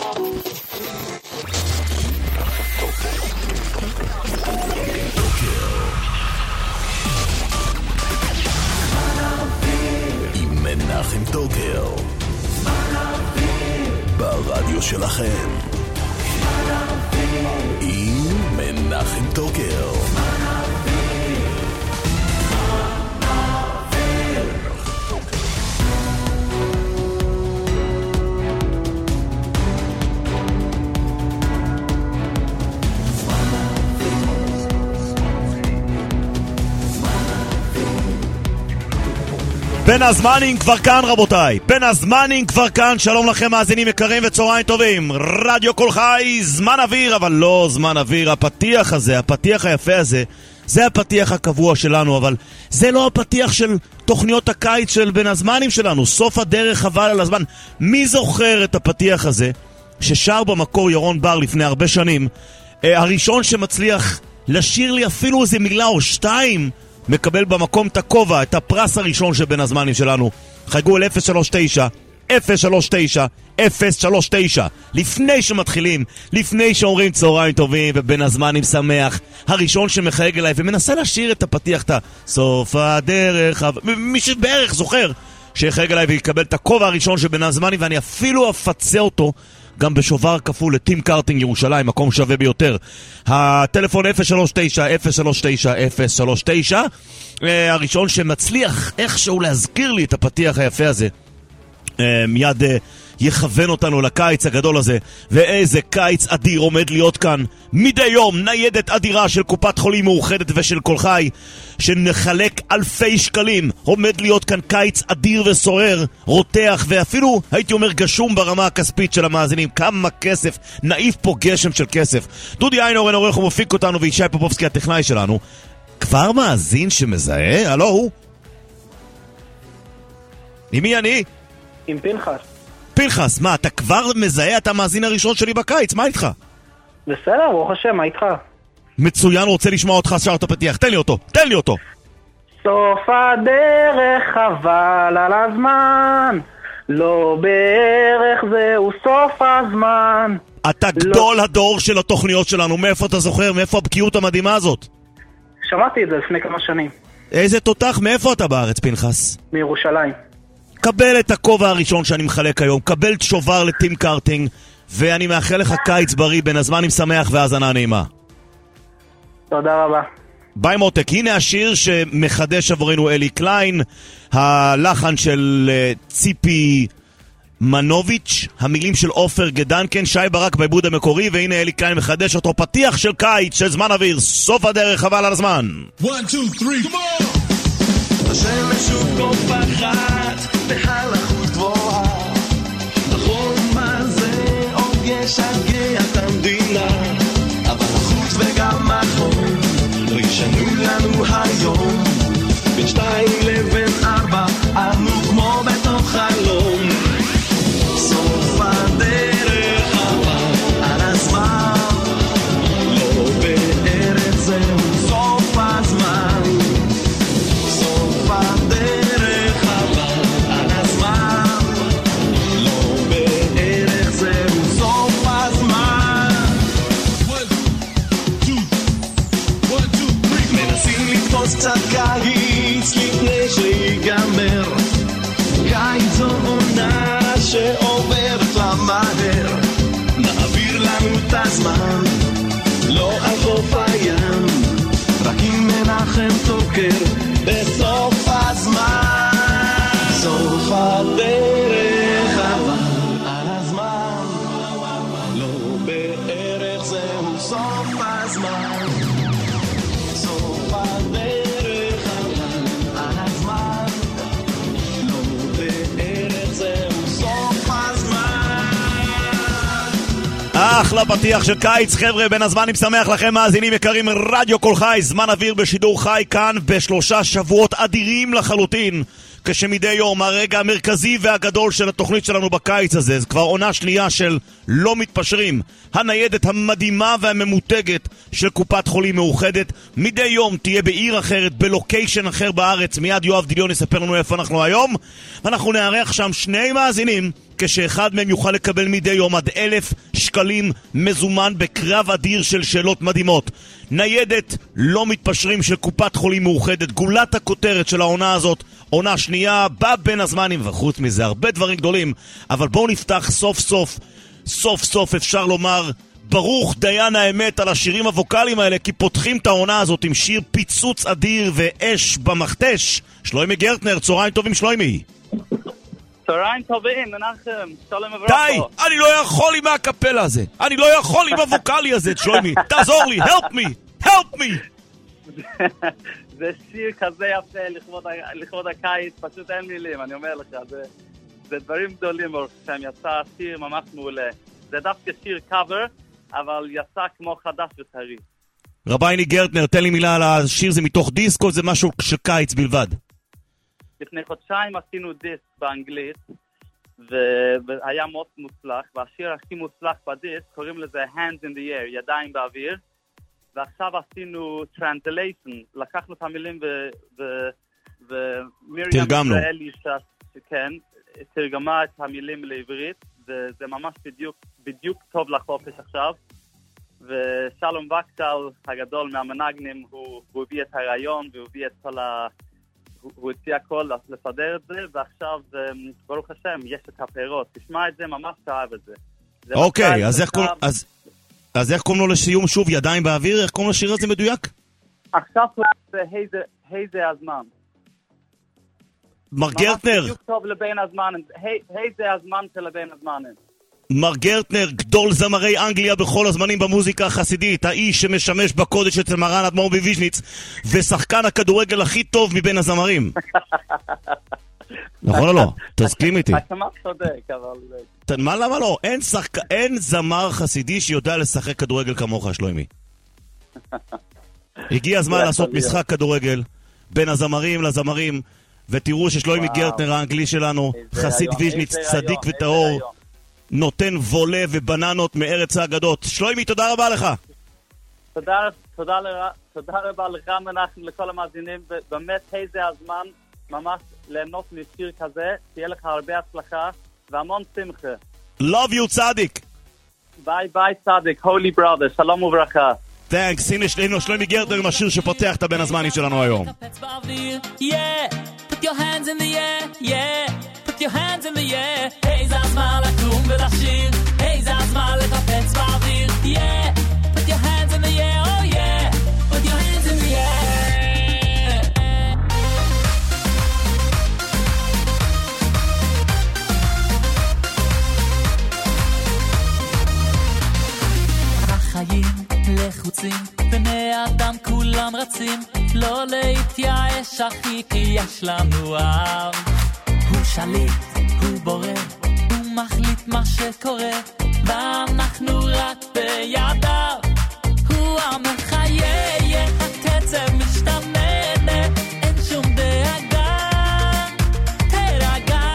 עם מנחם טוקר ברדיו שלכם עם מנחם טוקר. בין הזמנים כבר כאן רבותיי, בין הזמנים כבר כאן. שלום לכם מאזינים יקרים וצהריים טובים. רדיו כל חי, זמן אוויר, אבל לא זמן אוויר. הפתיח הזה, הפתיח היפה הזה, זה הפתיח הקבוע שלנו, אבל זה לא הפתיח של תוכניות הקיץ של בין הזמנים שלנו. סוף הדרך חבל על הזמן. מי זוכר את הפתיח הזה ששר במקור ירון בר לפני הרבה שנים? הראשון שמצליח לשיר לי אפילו איזה מילה או שתיים מקבל במקום את הכובע, את הפרס הראשון שבין הזמנים שלנו. חייגו אל 039 לפני שמתחילים, לפני שאומרים צהריים טובים ובין הזמנים שמח, הראשון שמחייג אליי ומנסה לשיר את הפתיח, את סוף הדרך, מי שבערך זוכר שיחייג אליי ויקבל את הכובע הראשון שבין הזמנים, ואני אפילו אפצה אותו גם בשובר כפול לטים קארטינג ירושלים, מקום שווה ביותר. הטלפון 039 הראשון שמצליח איכשהו להזכיר לי את הפתיח היפה הזה, מיד יכוון אותנו לקיץ הגדול הזה. ואיזה קיץ אדיר עומד להיות כאן. מדי יום ניידת אדירה של קופת חולים מאוחדת ושל כל חי שנחלק אלפי שקלים. עומד להיות כאן קיץ אדיר וסוער, רותח ואפילו הייתי אומר גשום ברמה הכספית של המאזינים. כמה כסף, נעיף פה גשם של כסף. דודי איינורן עורך ומפיק אותנו, וישי פופובסקי הטכנאי שלנו. כבר מאזין שמזהה? הלו? עם מי אני? עם פנחס. פנחס, מה, אתה כבר מזהה? אתה המאזין הראשון שלי בקיץ, מה איתך? בסדר, ברוך השם, מה איתך? מצוין, רוצה לשמוע אותך שר את הפתיח, תן לי אותו. סוף הדרך חבל על הזמן, לא בערך זהו סוף הזמן. אתה גדול הדור של התוכניות שלנו, מאיפה אתה זוכר? מאיפה הבקיאות המדהימה הזאת? שמעתי את זה לפני כמה שנים. איזה תותח, מאיפה אתה בארץ פנחס? מירושלים. קבל את הכובע הראשון שאני מחלק היום, קבל שובר לטים קארטינג, ואני מאחל לך קיץ בריא, בין הזמנים שמח והאזנה נעימה. תודה רבה. ביי מותק, הנה השיר שמחדש עבורנו אלי קליין, הלחן של ציפי מנוביץ', המילים של אופר גדנקן, שי ברק בעיבוד המקורי, והנה אלי קליין מחדש אותו, פתיח של קיץ של זמן אוויר, סוף הדרך חבל על הזמן. 1, 2, 3, come on! השמש הוא קוף אחת בהלכות גבוהה, נכון מה זה עוגה שגע את המדינה, אבל החוץ וגם החום לא ישנו לנו היום. בין 2 לבין 4 אנו כמו בתוך חלום. סוף הדרך חבל על הזמן, לא בערך זהו סוף הזמן. סוף הדרך חבל על הזמן, לא בערך זהו סוף הזמן. 1, 2, מנסים לתפוס קצת קיץ לפני שיגמר. קיץ זו עונה שעוברת למהר, נעביר לנו את הזמן, לא על חוף הים, רק עם מנחם טוקר בסוף הזמן. סוף הדרך אבל על הזמן, לא בערך זהו סוף הזמן. סוף הדרך אבל על הזמן, לא בערך זהו סוף הזמן. אחלה פתיח של קיץ חבר'ה, בין הזמנים שמח לכם מאזינים יקרים. רדיו כל חי, זמן אוויר בשידור חי כאן ב3 שבועות אדירים לחלוטין, כשמדי יום הרגע המרכזי והגדול של התוכנית שלנו בקיץ הזה. זה כבר עונה שנייה של לא מתפשרים, הניידת המדהימה והממותגת של קופת חולים מאוחדת. מדי יום תהיה בעיר אחרת, בלוקיישן אחר בארץ. מיד יואב דיליון יספר לנו איפה אנחנו היום, ואנחנו נארח שם 2 מאזינים כשאחד מהם יוכל לקבל מדי יום עד 1,000 שקלים מזומן בקרב אדיר של שאלות מדהימות. ניידת לא מתפשרים של קופת חולים מאוחדת, גולת הכותרת של העונה הזאת, עונה שנייה, בא בין הזמנים, וחוץ מזה הרבה דברים גדולים, אבל בואו נפתח סוף סוף אפשר לומר ברוך דיין האמת על השירים הווקליים האלה, כי פותחים את העונה הזאת עם שיר פיצוץ אדיר ואש במכתש. שלוימי גרטנר, צהריים טובים שלוימי. צהריים טובים, מנחם, שלום וברכה. די, אני לא יכול עם הקפלה הזה, אני לא יכול עם הווקלי הזה, שלוימי, תעזור לי, help me. זה שיר כזה יפה לכבוד הקיץ, פשוט אין מילים, אני אומר לך, זה דברים גדולים ברוכם, יצא שיר ממש מעולה. זה דווקא שיר קאבר, אבל יצא כמו חדש וטרי. רבייני גרטנר, תן לי מילה על השיר, זה מתוך דיסק או זה משהו של קיץ בלבד? לפני חודשיים עשינו דיסק באנגלית, והיה מאוד מוצלח, והשיר הכי מוצלח בדיסק, קוראים לזה Hands in the Air, ידיים באוויר, ועכשיו עשינו translation, לקחנו את המילים ומיריam ישראלי, כן, תרגמה את המילים לעברית, וזה ממש בדיוק טוב לחופש עכשיו. ושלום וקשל הגדול מהמנגנים, הוא הביא את הרעיון והוא הביא את כל הוא הציע הכל לסדר את זה, ועכשיו ברוך השם יש את הפירות. תשמע את זה, ממש תאהב את זה. אוקיי, אז איך קוראים לו לסיום שוב, ידיים באוויר? איך קוראים לשיר הזה מדויק? עכשיו זה היי זה הזמן. מר גרטנר. בדיוק טוב לבין הזמן. היי זה הזמן של לבין הזמן. מר גרטנר, גדול זמרי אנגליה בכל הזמנים במוזיקה החסידית, האיש שמשמש בקודש אצל מרן אדמו"ר מוויז'ניץ, ושחקן הכדורגל הכי טוב מבין הזמרים. נכון או לא? תסכים איתי. אתה צודק, אבל... מה, למה לא? אין זמר חסידי שיודע לשחק כדורגל כמוך, שלוימי. הגיע הזמן לעשות משחק כדורגל בין הזמרים לזמרים, ותראו ששלוימי גרטנר האנגלי שלנו, חסיד ויז'ניץ, צדיק וטהור, נותן וולה ובננות מארץ האגדות. שלוימי, תודה רבה לך. תודה רבה לך מנחם, לכל המאזינים, באמת איזה הזמן ממש ליהנות משיר כזה, תהיה לך הרבה הצלחה והמון שמחה. Love you צדיק. ביי ביי צדיק, holy brother, שלום וברכה. Thanks, הנה שלוימי גרטנר עם השיר שפותח את הבין הזמנים שלנו היום. Yeah, put your hands in the air, yeah. Put your hands in the air. Hey, זה הזמן לקום ולשיר. Hey, זה הזמן לקפץ באוויר. Yeah, put your hands in the air, oh yeah. Put your hands in the air. החיים לחוצים, בני אדם כולם רצים, לא להתייאש אחי, כי יש לנו עם. הוא שליט, הוא בורא, הוא מחליט מה שקורה, ואנחנו רק בידיו. הוא המחיה, הקצב משתנה, אין שום דאגה, תרגע.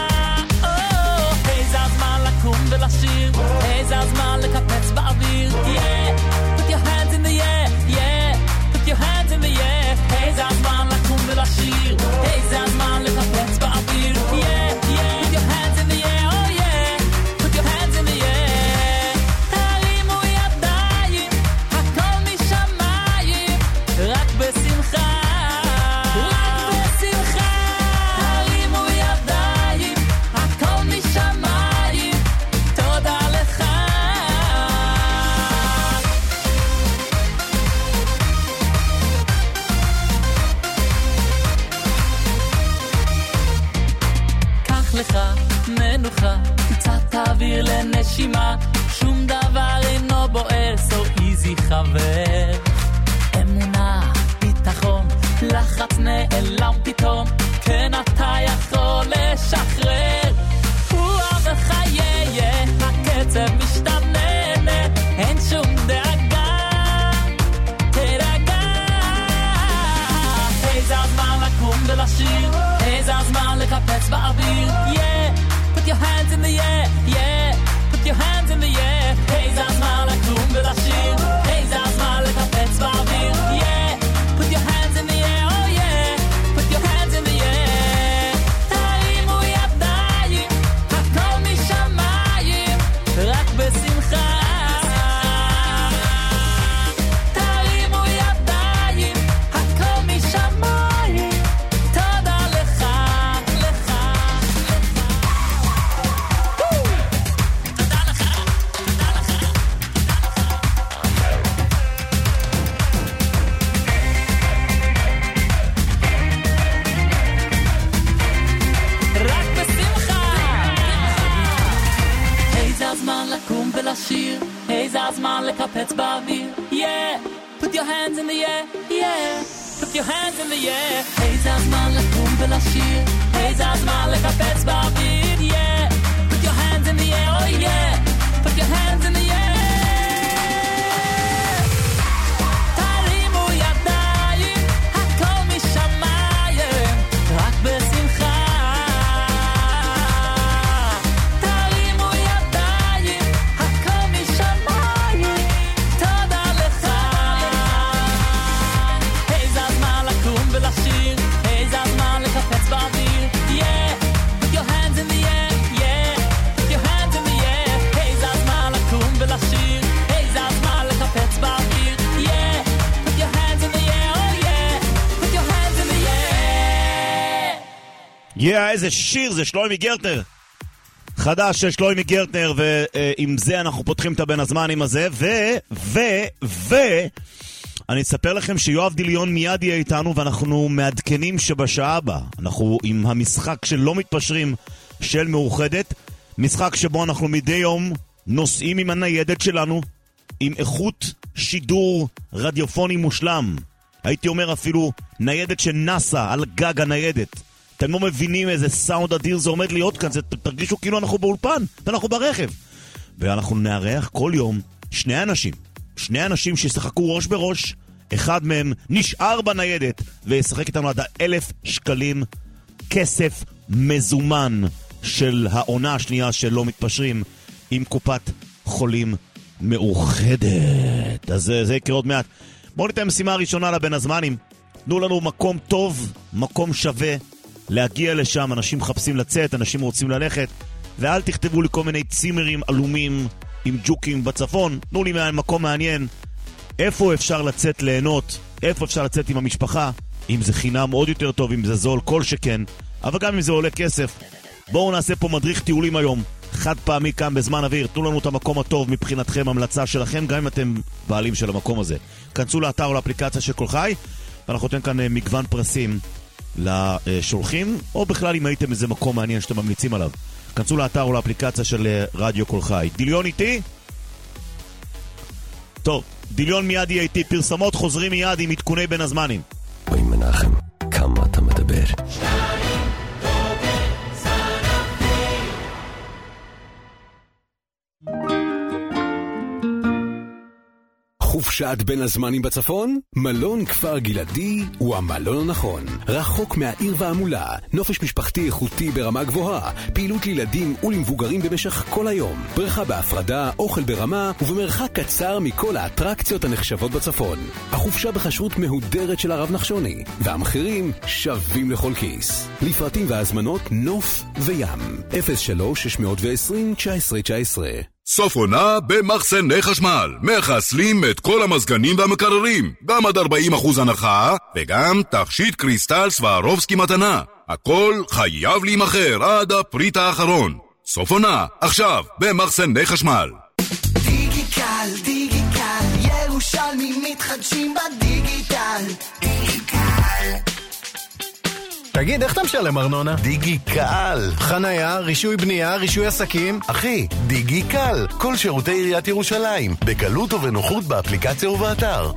איזה הזמן לקום ולשיר, איזה הזמן לקפץ באוויר. Yeah, put your hands in the air, yeah, put your hands in the air. איזה הזמן לקום ולשיר, איזה הזמן לקפץ באוויר. Yeah, yeah, put your hands in the air, oh yeah, put your hands in the air. תרימו ידיים, הכל משמיים, רק בשמחה, רק בשמחה. תרימו ידיים, הכל משמיים, תודה לך. קח לך מנוחה, קצת אוויר לנשימה, שום דבר אינו בוער, so easy חבר. אמונה, ביטחון, לחץ נעלם פתאום, כן אתה יכול לשחרר. הוא המחיה, הקצב משתנה, אין שום דאגה, תרגע. איזה הזמן לקום ולשיר, איזה הזמן לקפץ באוויר. Yeah, put your hands in the air, yeah, put your hands in the air. איזה הזמן לקום ולשיר, איזה הזמן לקפץ באוויר. Yeah, put your hands in the air, oh yeah, put your hands in the air. תרימו ידיים, הכל בשמחה. תרימו ידיים, הכל משמיים, תודה לך, לך, לך. תודה לך, תודה לך. רק בשמחה. איזה הזמן לקום ולשיר, איזה הזמן לקפץ באוויר. Yeah, put your hands in the air. Yeah, put your hands in the air. איזה הזמן לקום ולשיר, איזה הזמן לקפץ באוויר. Yeah, put your hands in the air. Oh yeah, put your hands in the air. תרימו ידיים, הכל משמיים, רק בשמחה. תרימו ידיים, הכל משמיים, תודה לך. איזה הזמן לקום ולשיר, איזה הזמן לקפץ באוויר. Yeah, put your hands in the air. Yeah, put your hands in the air. איזה הזמן לקום ולשיר, איזה הזמן לקפץ באוויר. Yeah, put your hands in the air. Oh yeah, put your hands in the air. איזה שיר, זה שלוימי גרטנר. חדש של שלוימי גרטנר, ועם זה אנחנו פותחים את הבין הזמנים הזה, אני אספר לכם שיואב דיליון מיד יהיה איתנו, ואנחנו מעדכנים שבשעה הבאה אנחנו עם המשחק של לא מתפשרים של מאוחדת, משחק שבו אנחנו מדי יום נוסעים עם הניידת שלנו, עם איכות שידור רדיופוני מושלם. הייתי אומר אפילו ניידת שנסה על גג הניידת. אתם לא מבינים איזה סאונד אדיר זה עומד להיות כאן, זה, תרגישו כאילו אנחנו באולפן ואנחנו ברכב. ואנחנו נארח כל יום שני אנשים שישחקו ראש בראש, אחד מהם נשאר בניידת וישחק איתנו עד 1,000 שקלים כסף מזומן של העונה השנייה של לא מתפשרים עם קופת חולים מאוחדת. אז זה יקרה עוד מעט. בואו ניתן משימה ראשונה לבין הזמנים. תנו לנו מקום טוב, מקום שווה להגיע לשם. אנשים מחפשים לצאת, אנשים רוצים ללכת, ואל תכתבו לי כל מיני צימרים אלומים עם ג'וקים בצפון. תנו לי מקום מעניין, איפה אפשר לצאת ליהנות, איפה אפשר לצאת עם המשפחה, אם זה חינם עוד יותר טוב, אם זה זול כל שכן, אבל גם אם זה עולה כסף. בואו נעשה פה מדריך טיולים היום, חד פעמי כאן בזמן אוויר. תנו לנו את המקום הטוב מבחינתכם, המלצה שלכם, גם אם אתם בעלים של המקום הזה. כנסו לאתר או לאפליקציה של כל חי, ואנחנו נותן כאן מגוון פרסים לשולחים, או בכלל אם הייתם איזה מקום מעניין שאתם ממליצים עליו. כנסו לאתר או לאפליקציה של רדיו כל חי. דיליון איתי? טוב, דיליון מיד יהיה איתי. פרסמות חוזרים מיד עם עדכוני בין הזמנים. אוי מנחם, כמה אתה מדבר. חופשת בין הזמנים בצפון? מלון כפר גלעדי הוא המלון הנכון. רחוק מהעיר והמולה, נופש משפחתי איכותי ברמה גבוהה, פעילות לילדים ולמבוגרים במשך כל היום, בריכה בהפרדה, אוכל ברמה ובמרחק קצר מכל האטרקציות הנחשבות בצפון. החופשה בחשרות מהודרת של הרב נחשוני, והמחירים שווים לכל כיס. לפרטים והזמנות נוף וים 03-620-1919. סוף עונה במחסני חשמל. מחסלים את כל המזגנים והמקררים. גם עד 40% הנחה, וגם תכשיט קריסטל סווארובסקי מתנה. הכל חייב להימחר עד הפריט האחרון. סוף עונה, עכשיו, במחסני חשמל. דיגיטל, דיגיטל, ירושלמים מתחדשים בדיגיטל. דיגיטל. תגיד, איך אתה משלם ארנונה? דיגיקל. חנייה, רישוי בנייה, רישוי עסקים. אחי, דיגיקל. כל שירותי עיריית ירושלים. בקלות ובנוחות באפליקציה ובאתר.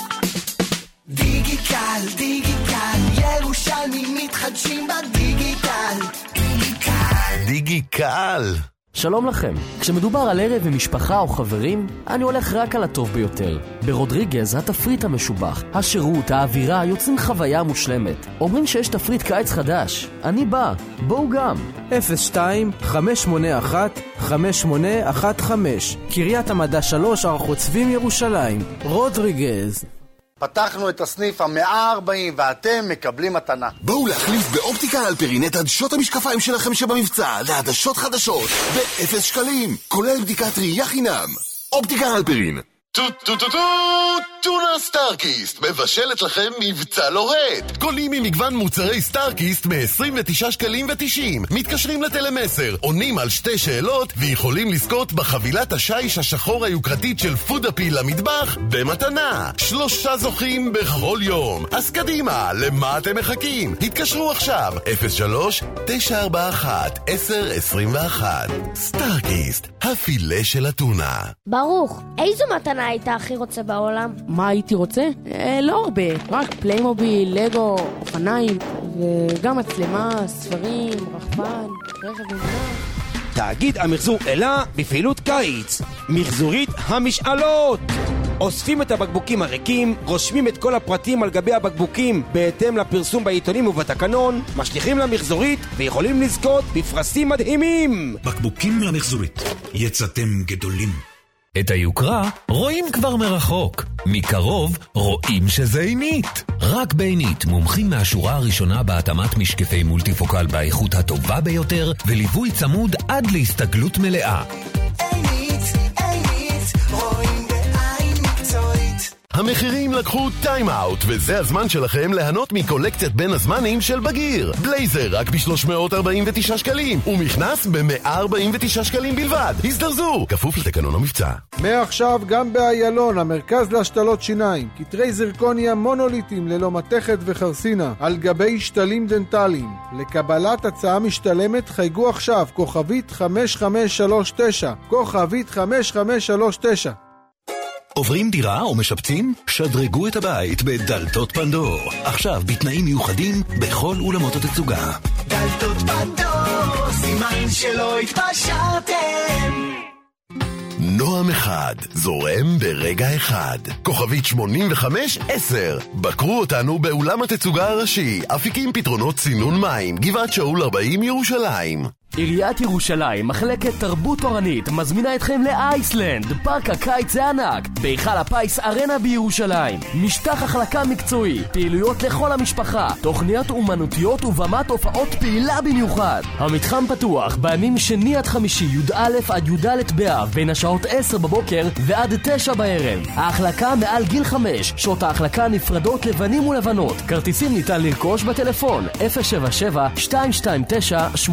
דיגיטל, דיגיטל, ירושלמים מתחדשים בדיגיטל. דיגיטל. דיגיקל. שלום לכם. כשמדובר על ערב עם משפחה או חברים, אני הולך רק על הטוב ביותר. ברודריגז התפריט המשובח, השירות, האווירה יוצרים חוויה מושלמת. אומרים שיש תפריט קיץ חדש. אני בא. בואו גם. 02-581-5815 קריית המדע 3 ארחות צבים ירושלים. רודריגז. פתחנו את הסניף ה-140 ואתם מקבלים מתנה. בואו להחליף באופטיקה אלפרין את עדשות המשקפיים שלכם שבמבצע לעדשות חדשות ב-0 שקלים, כולל בדיקת ראייה חינם. אופטיקה אלפרין. טונה סטארקיסט מבשלת לכם מבצע לורד. קונים ממגוון מוצרי סטארקיסט מ-29 שקלים ו-90. מתקשרים לטלמסר, עונים על 2 שאלות ויכולים לזכות בחבילת השיש השחור היוקרתית של פודאפיל למטבח במתנה. 3 זוכים בכל יום. אז קדימה, למה אתם מחכים? התקשרו עכשיו 03-941-1021. סטארקיסט, הפילה של הטונה. ברוך, איזו מתנה היית הכי רוצה בעולם? מה הייתי רוצה? לא הרבה, רק פליימוביל, לגו, אופניים, וגם מצלמה, ספרים, רחפן, רכב ממונע. תאגיד המחזור אלה בפעילות קיץ, מחזורית המשאלות. אוספים את הבקבוקים הריקים, רושמים את כל הפרטים על גבי הבקבוקים בהתאם לפרסום בעיתונים ובתקנון, משליחים למחזורית ויכולים לזכות בפרסים מדהימים. בקבוקים למחזורית, יצאתם גדולים. את היוקרה רואים כבר מרחוק. מקרוב רואים שזה עינית. רק בעינית מומחים מהשורה הראשונה בהתאמת משקפי מולטיפוקל באיכות הטובה ביותר וליווי צמוד עד להסתגלות מלאה. המחירים לקחו טיים-אוט, וזה הזמן שלכם ליהנות מקולקציית בין הזמנים של בגיר. בלייזר רק ב-349 שקלים, ומכנס ב-149 שקלים בלבד. הזדרזו, כפוף לתקנון המבצע. מעכשיו גם באיילון, המרכז להשתלות שיניים. קטרי זרקוניה מונוליטים ללא מתכת וחרסינה, על גבי שתלים דנטליים. לקבלת הצעה משתלמת חייגו עכשיו, כוכבית 5539, כוכבית 5539. עוברים דירה או משפצים? שדרגו את הבית בדלתות פנדור. עכשיו בתנאים מיוחדים בכל אולמות התצוגה. דלתות פנדור, סימן שלא התפשרתם. נועם אחד, זורם ברגע אחד. כוכבית 8510. בקרו אותנו באולם התצוגה הראשי, אפיקים פתרונות צינון מים, גבעת שאול 40 ירושלים. עיריית ירושלים, מחלקת תרבות תורנית, מזמינה אתכם לאייסלנד, פארק הקיץ הענק, בהיכל הפיס ארנה בירושלים. משטח החלקה מקצועי, פעילויות לכל המשפחה, תוכניות אומנותיות ובמת הופעות פעילה במיוחד. המתחם פתוח בימים שני עד חמישי, י"א עד י"ד באב, בין השעות 10 בבוקר ועד 9 בערב. ההחלקה מעל גיל 5, שעות ההחלקה נפרדות לבנים ולבנות. כרטיסים ניתן לרכוש בטלפון 077-229-8000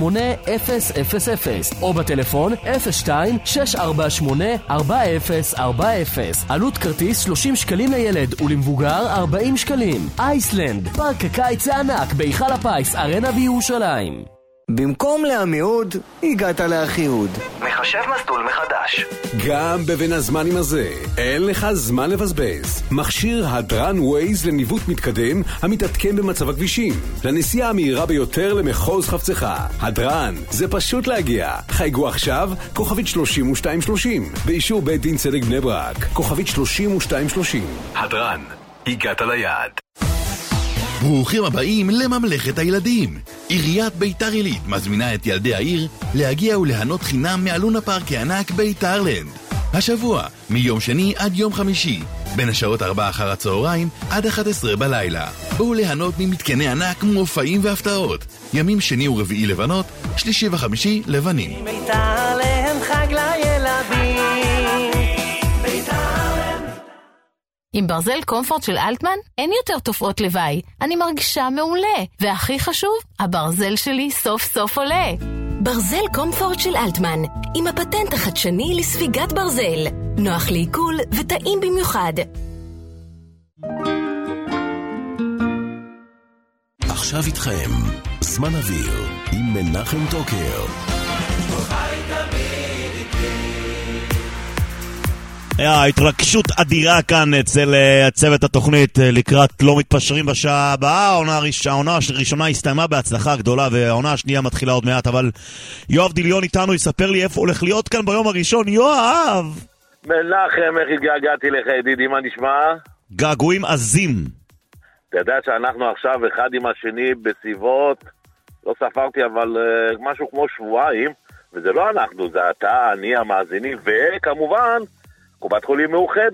או בטלפון 02-648-4040. עלות כרטיס 30 שקלים לילד ולמבוגר 40 שקלים. אייסלנד, פארק הקיץ הענק בהיכל הפיס ארנה בירושלים. במקום לעמיהוד, הגעת לאחיהוד. מחשב מסלול מחדש. גם בבין הזמנים הזה, אין לך זמן לבזבז. מכשיר הדרן ווייז לניווט מתקדם המתעדכן במצב הכבישים. לנסיעה המהירה ביותר למחוז חפצך. הדרן, זה פשוט להגיע. חייגו עכשיו, כוכבית 3230. באישור בית דין צדק בני ברק. כוכבית 3230. הדרן, הגעת ליעד. ברוכים הבאים לממלכת הילדים. עיריית ביתר עילית מזמינה את ילדי העיר להגיע וליהנות חינם מאלונה פארק הענק ביתרלנד. השבוע, מיום שני עד יום חמישי, בין השעות 4 אחר הצהריים עד 11 בלילה. בואו ליהנות ממתקני ענק, מופעים והפתעות. ימים שני ורביעי לבנות, שלישי וחמישי לבנים. ביתרלנד חג לילדים. עם ברזל קומפורט של אלטמן אין יותר תופעות לוואי. אני מרגישה מעולה. והכי חשוב, הברזל שלי סוף סוף עולה. ברזל קומפורט של אלטמן, עם הפטנט החדשני לספיגת ברזל. נוח לעיכול וטעים במיוחד. עכשיו איתכם, זמן אוויר, עם מנחם טוקר. ההתרגשות אדירה כאן אצל צוות התוכנית לקראת לא מתפשרים בשעה הבאה. העונה הראשונה הסתיימה בהצלחה גדולה והעונה השנייה מתחילה עוד מעט, אבל יואב דיליון איתנו יספר לי איפה הולך להיות כאן ביום הראשון. יואב! מנחם, איך התגעגעתי לך ידידי, מה נשמע? געגועים עזים. אתה יודע שאנחנו עכשיו אחד עם השני בסביבות, לא ספרתי אבל משהו כמו שבועיים, וזה לא אנחנו, זה אתה, אני, המאזינים, וכמובן קופת חולים מאוחדת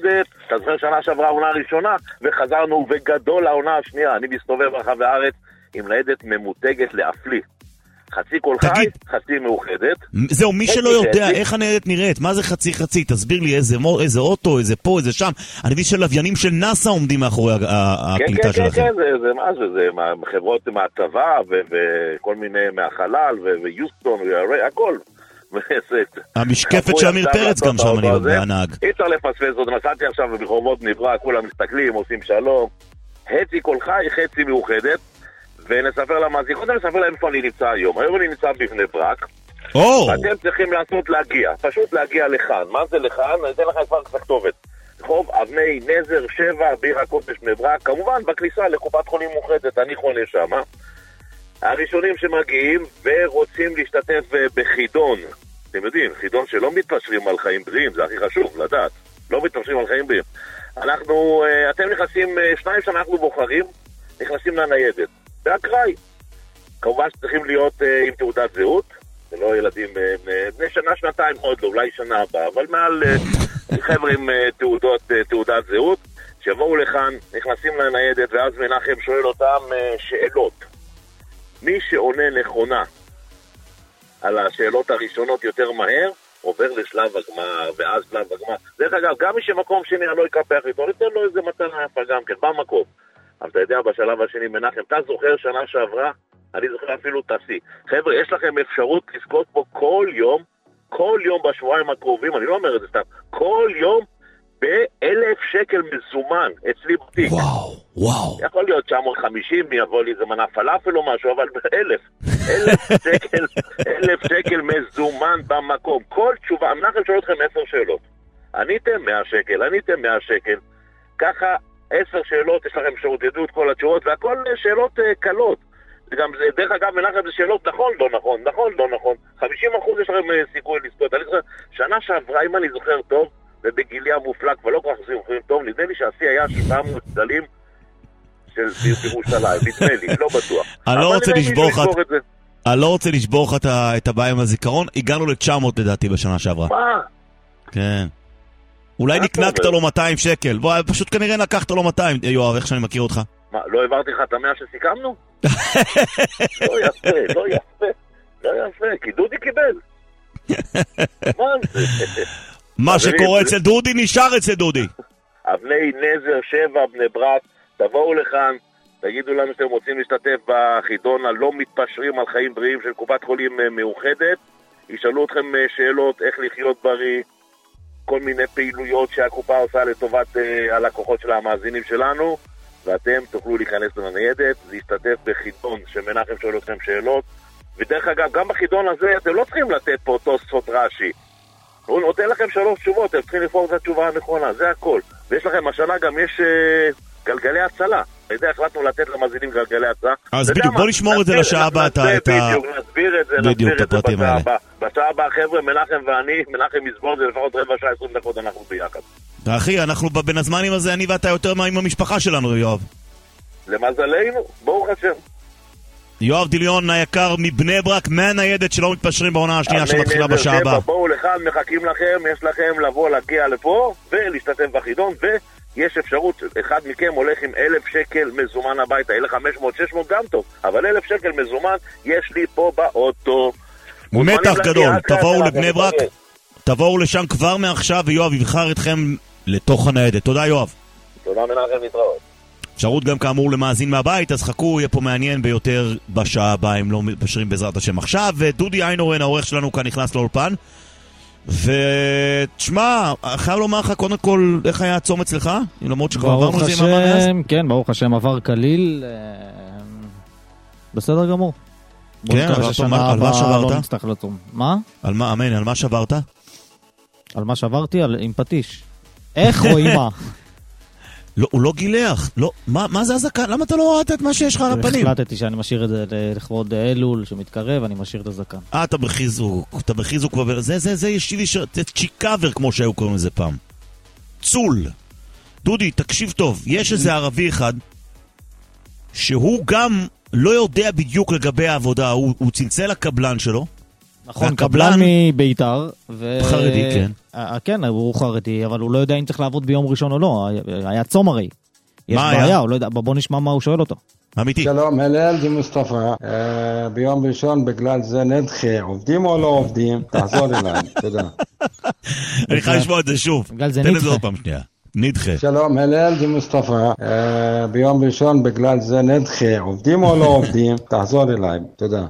אתה זוכר שנה שעברה העונה הראשונה, וחזרנו וגדול העונה השנייה. אני מסתובב ברחבי הארץ עם ניידת ממותגת להפליא. חצי כל חי, חצי מאוחדת. זהו, מי שלא יודע איך הניידת נראית, מה זה חצי, תסביר לי איזה אוטו, איזה פה, איזה שם. אני מבין שלוויינים של נאסא עומדים מאחורי הקליטה שלכם. כן, זה מה זה, זה חברות מהצבא וכל מיני מהחלל ויוסטון הכל. המשקפת של אמיר פרץ גם שם, אני והנהג. אי אפשר לפספס זאת, נסעתי עכשיו ברחובות נברא, כולם מסתכלים, עושים שלום. חצי כל חי, חצי מאוחדת. ונספר למאזין, קודם נספר להם איפה אני נמצא היום. היום אני נמצא בבני ברק. ואתם צריכים להגיע, פשוט להגיע לכאן. מה זה לכאן? אני אתן לכם כבר קצת כתובת. רחוב אבני נזר 7 בעיר הקודש בני ברק. כמובן בכניסה לקופת חולים מאוחדת, אני חונה שם. הראשונים שמגיעים ורוצים להשתתף בחידון. אתם יודעים, חידון שלא מתפשרים על חיים בריאים, זה הכי חשוב לדעת. לא מתפשרים על חיים בריאים. אתם נכנסים, שניים שאנחנו בוחרים, נכנסים לניידת. באקראי. כמובן שצריכים להיות עם תעודת זהות, זה לא ילדים בני שנה, שנתיים עוד לא, אולי שנה הבאה, אבל מעל חבר'ה עם תעודת זהות, שיבואו לכאן, נכנסים לניידת, ואז מנחם שואל אותם שאלות. מי שעונה נכונה על השאלות הראשונות יותר מהר, עובר לשלב הגמר, ואז שלב הגמר. דרך אגב, גם מי שמקום שני לא יקפח איתו, ניתן לו איזה מתנה יפה גם כן, במקום. אבל אתה יודע, בשלב השני מנחם, אתה זוכר שנה שעברה? אני זוכר אפילו תעשי. חבר'ה, יש לכם אפשרות לזכות פה כל יום בשבועיים הקרובים, אני לא אומר את זה סתם, כל יום ב1,000 שקל מזומן אצלי בתיק. וואו. יכול להיות 950, יבוא לי איזה מנה פלאפל או משהו, אבל 1,000 שקל מזומן במקום. כל תשובה, מנחם שואל אתכם 10 שאלות. עניתם 100 שקל. ככה 10 שאלות, יש לכם אפשרות, ידעו את כל התשובות, והכל שאלות קלות. וגם זה, דרך אגב, מנחם זה שאלות נכון, לא נכון. 50% יש לכם סיכוי לזכות. אני זוכר, שנה שעברה, אם אני זוכר טוב, ובגילי המופלג, ולא כל כך זוכרים טוב, נדמה לי שהשיא היה 700 צדלים של ירושלים, נדמה לי, לא בטוח. אני לא רוצה לשבור לך את הבעיה עם הזיכרון, הגענו ל-900 לדעתי בשנה שעברה. מה? כן. אולי נקנקת לו 200 שקל. בוא, פשוט כנראה לקחת לו 200, יואב, איך שאני מכיר אותך. מה, לא העברתי לך את 100 שסיכמנו? לא יפה, כי דודי קיבל. מה שקורה אצל דודי נשאר אצל דודי. אבני נזר 7 בני ברק, תבואו לכאן, תגידו לנו שאתם רוצים להשתתף בחידון הלא מתפשרים על חיים בריאים של קופת חולים מאוחדת, ישאלו אתכם שאלות איך לחיות בריא, כל מיני פעילויות שהקופה עושה לטובת הלקוחות של המאזינים שלנו, ואתם תוכלו להיכנס לניידת, להשתתף בחידון שמנחם שואל אתכם שאלות, ודרך אגב, גם בחידון הזה אתם לא צריכים לתת פה תוספות רש"י. הוא נותן לכם 3 תשובות, אתם צריכים לבחור את התשובה הנכונה, זה הכל. ויש לכם, השנה גם יש גלגלי הצלה. אתה יודע, החלטנו לתת למאזינים גלגלי הצלה. אז בדיוק, בוא נשמור את זה לשעה הבאה. נסביר את זה בשעה הבאה, חבר'ה, מנחם ואני, מנחם יסבור זה לפחות רבע שעה, 20 דקות, אנחנו ביחד. אחי, אנחנו בין הזמנים הזה, אני ואתה יותר עם המשפחה שלנו, יואב. למזלנו, ברוך השם. יואב דיליון היקר מבני ברק, מהניידת שלא מתפשרים בעונה השנייה שמתחילה בשעה הבאה. בואו לכאן, מחכים לכם, יש לכם לבוא להגיע לפה ולהשתתף בחידון, ויש אפשרות, אחד מכם הולך עם 1,000 שקל מזומן הביתה, 1,500-600 גם טוב, אבל 1,000 שקל מזומן יש לי פה באוטו. מתח גדול, תבואו לבני ברק, תבואו לשם כבר מעכשיו, ויואב יבחר אתכם לתוך הניידת. תודה יואב. תודה מנחם, להתראות. אפשרות גם כאמור למאזין מהבית, אז חכו, יהיה פה מעניין ביותר בשעה הבאה, אם לא מתפשרים בעזרת השם. עכשיו, ודודי איינורן, העורך שלנו כאן, נכנס לאולפן, ותשמע, חייב לומר לך קודם כל, איך היה הצום אצלך? למרות שכבר עברנו זה עם המאז? כן, ברוך השם, עבר קליל, בסדר גמור. כן, על מה שברת? לא נצטרך לצום. מה? על מה, אמן, על מה שברת? על מה שברתי? עם פטיש. איך רואים מה? לא, הוא לא גילח. לא, מה זה הזקן? למה אתה לא רואה את מה שיש לך על הפנים? החלטתי שאני משאיר את זה לכבוד אלול שמתקרב, אני משאיר את הזקן. אתה בחיזוק, זה יש לי צ'יקאבר כמו שהיו קוראים לזה פעם. צול. דודי, תקשיב טוב, יש איזה ערבי אחד שהוא גם לא יודע בדיוק לגבי העבודה, הוא צלצל לקבלן שלו, נכון, קבלן מביתר. חרדי, כן. כן, הוא חרדי, אבל הוא לא יודע אם צריך לעבוד ביום ראשון או לא. היה צום הרי. יש בעיה, בעיה, הוא לא יודע, בוא נשמע מה הוא שואל אותו. אמיתי. שלום, הלל זה מוסטפא. ביום ראשון בגלל זה נדחה. עובדים או לא עובדים? תחזור אליי, תודה. אני חייב לשמוע את זה שוב. בגלל זה תן נדחה. את זה עוד פעם שנייה. נדחה. שלום, הלל זה מוסטפא. ביום ראשון בגלל זה נדחה. עובדים או לא עובדים? תחזור אליי, תודה.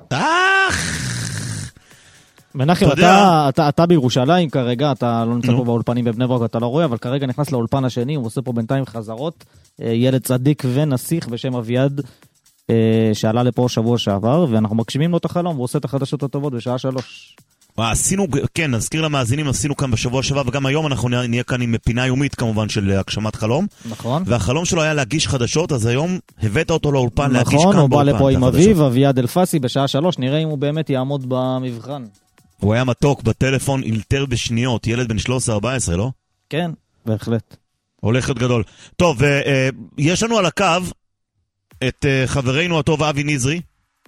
מנחם, אתה בירושלים כרגע, אתה לא נמצא פה באולפנים בבני ברק, אתה לא רואה, אבל כרגע נכנס לאולפן השני, הוא עושה פה בינתיים חזרות, ילד צדיק ונסיך בשם אביעד, שעלה לפה שבוע שעבר, ואנחנו מקשיבים לו את החלום, הוא עושה את החדשות הטובות בשעה 3. עשינו, כן, נזכיר למאזינים, עשינו כאן בשבוע שעבר, וגם היום אנחנו נהיה כאן עם פינה יומית כמובן של הגשמת חלום. נכון. והחלום שלו היה להגיש חדשות, אז היום הבאת אותו לאולפן להגיש כאן באולפן. נכון, הוא בא באולפן, לפה עם אביו, אביעד אלפסי בשעה 3, נראה אם הוא באמת יעמוד במבחן. הוא היה מתוק בטלפון, אילתר בשניות, ילד בן 13-14, לא? כן, בהחלט. הולך להיות גדול. טוב, יש לנו על הקו את חברינו הטוב אבי נזרי,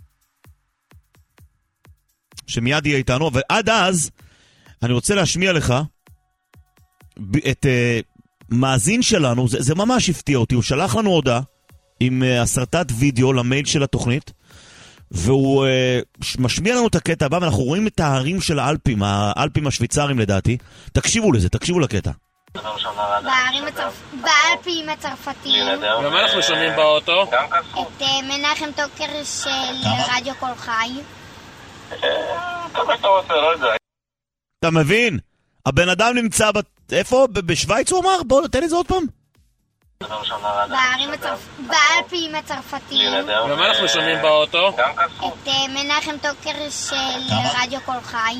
שמיד יהיה איתנו, ועד אז אני רוצה להשמיע לך את מאזין שלנו, זה ממש הפתיע אותי, הוא שלח לנו הודעה עם הסרטת וידאו למייל של התוכנית, והוא משמיע לנו את הקטע הבא, ואנחנו רואים את הערים של האלפים, האלפים השוויצרים לדעתי. תקשיבו לזה, תקשיבו לקטע. באלפים הצרפתיים. ומה אנחנו שומעים באוטו? את מנחם טוקר של רדיו קול חי. אתה מבין? הבן אדם נמצא איפה? בשוויץ הוא אמר? בוא תן את זה עוד פעם. באלפים הצרפתיים. ומה אנחנו שומעים באוטו? את מנחם טוקר של רדיו קול חי.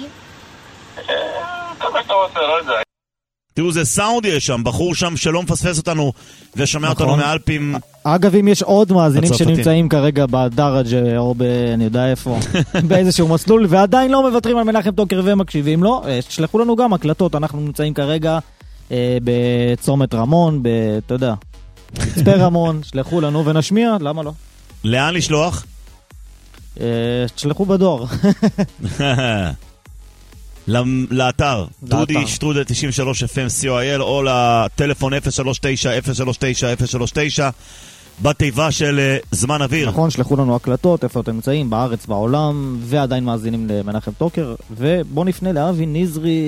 תראו, זה סאונד יש שם, בחור שם שלא מפספס אותנו ושומע אותנו מאלפים. אגב, אם יש עוד מאזינים שנמצאים כרגע בדרג'ה או אני יודע איפה, באיזשהו מסלול, ועדיין לא מוותרים על מנחם טוקר ומקשיבים לו, תשלחו לנו גם הקלטות, אנחנו נמצאים כרגע בצומת רמון, אתה יודע, צפה רמון, שלחו לנו ונשמיע, למה לא? לאן לשלוח? תשלחו בדואר. לאתר דודי שטרודל 93 FM co.il או לטלפון 039-039-039 בתיבה של זמן אוויר. נכון, שלחו לנו הקלטות איפה אתם נמצאים בארץ, בעולם, ועדיין מאזינים למנחם טוקר. ובוא נפנה לאבי נזרי.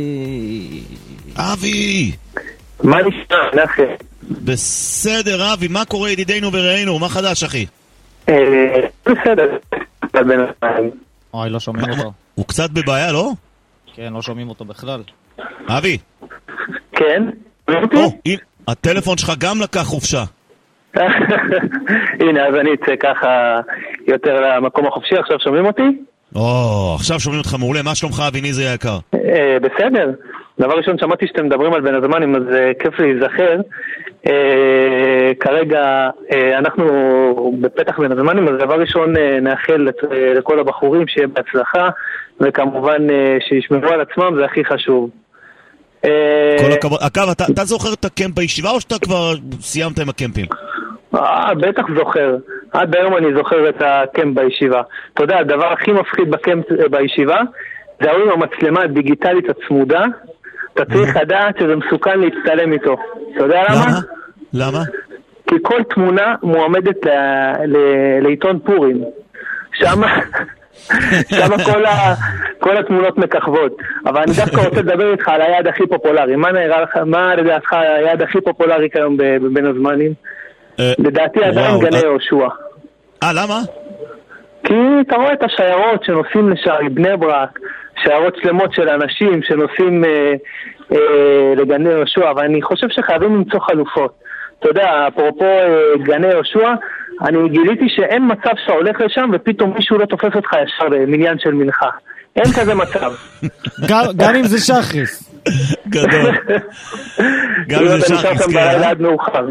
אבי, מה נשמע, נחם? בסדר אבי, מה קורה ידידינו ורעינו? מה חדש אחי? בסדר. אוי, לא שומעים אותו. הוא קצת בבעיה, לא? כן, לא שומעים אותו בכלל. אבי. כן? הטלפון שלך גם לקח חופשה. הנה, אז אני אצא ככה יותר למקום החופשי. עכשיו שומעים אותי? עכשיו שומעים אותך מעולה. מה שלומך אבי נזרי היקר? בסדר. דבר ראשון, שמעתי שאתם מדברים על בין הזמנים, אז כיף להיזכר. כרגע אנחנו בפתח בין הזמנים, אז דבר ראשון נאחל לכל הבחורים שיהיה בהצלחה, וכמובן שישמרו על עצמם, זה הכי חשוב. כל הכבוד. אגב, אתה זוכר את הקמפ בישיבה או שאתה כבר סיימת עם הקמפים? בטח זוכר. עד היום אני זוכר את הקמפ בישיבה. אתה יודע, הדבר הכי מפחיד בקמפ בישיבה זה עם המצלמה הדיגיטלית הצמודה. אתה צריך לדעת שזה מסוכן להצטלם איתו. אתה יודע למה? למה? כי כל תמונה מועמדת לעיתון פורים. שמה כל התמונות מככבות. אבל אני דווקא רוצה לדבר איתך על היעד הכי פופולרי. מה לדעתך היעד הכי פופולרי כיום בין הזמנים? לדעתי עדיין גני יהושע. למה? כי אתה רואה את השיירות שנוסעים לשערי בני ברק, שיירות שלמות של אנשים שנוסעים לגני יהושע, ואני חושב שחייבים למצוא חלופות. אתה יודע, אפרופו גני יהושע, אני גיליתי שאין מצב שאתה הולך לשם ופתאום מישהו לא תופס אותך ישר במניין של מנחה. אין כזה מצב. גם אם זה שחריס. גדול. גם אם זה שחריס, כן. בלילה עד מאוחר.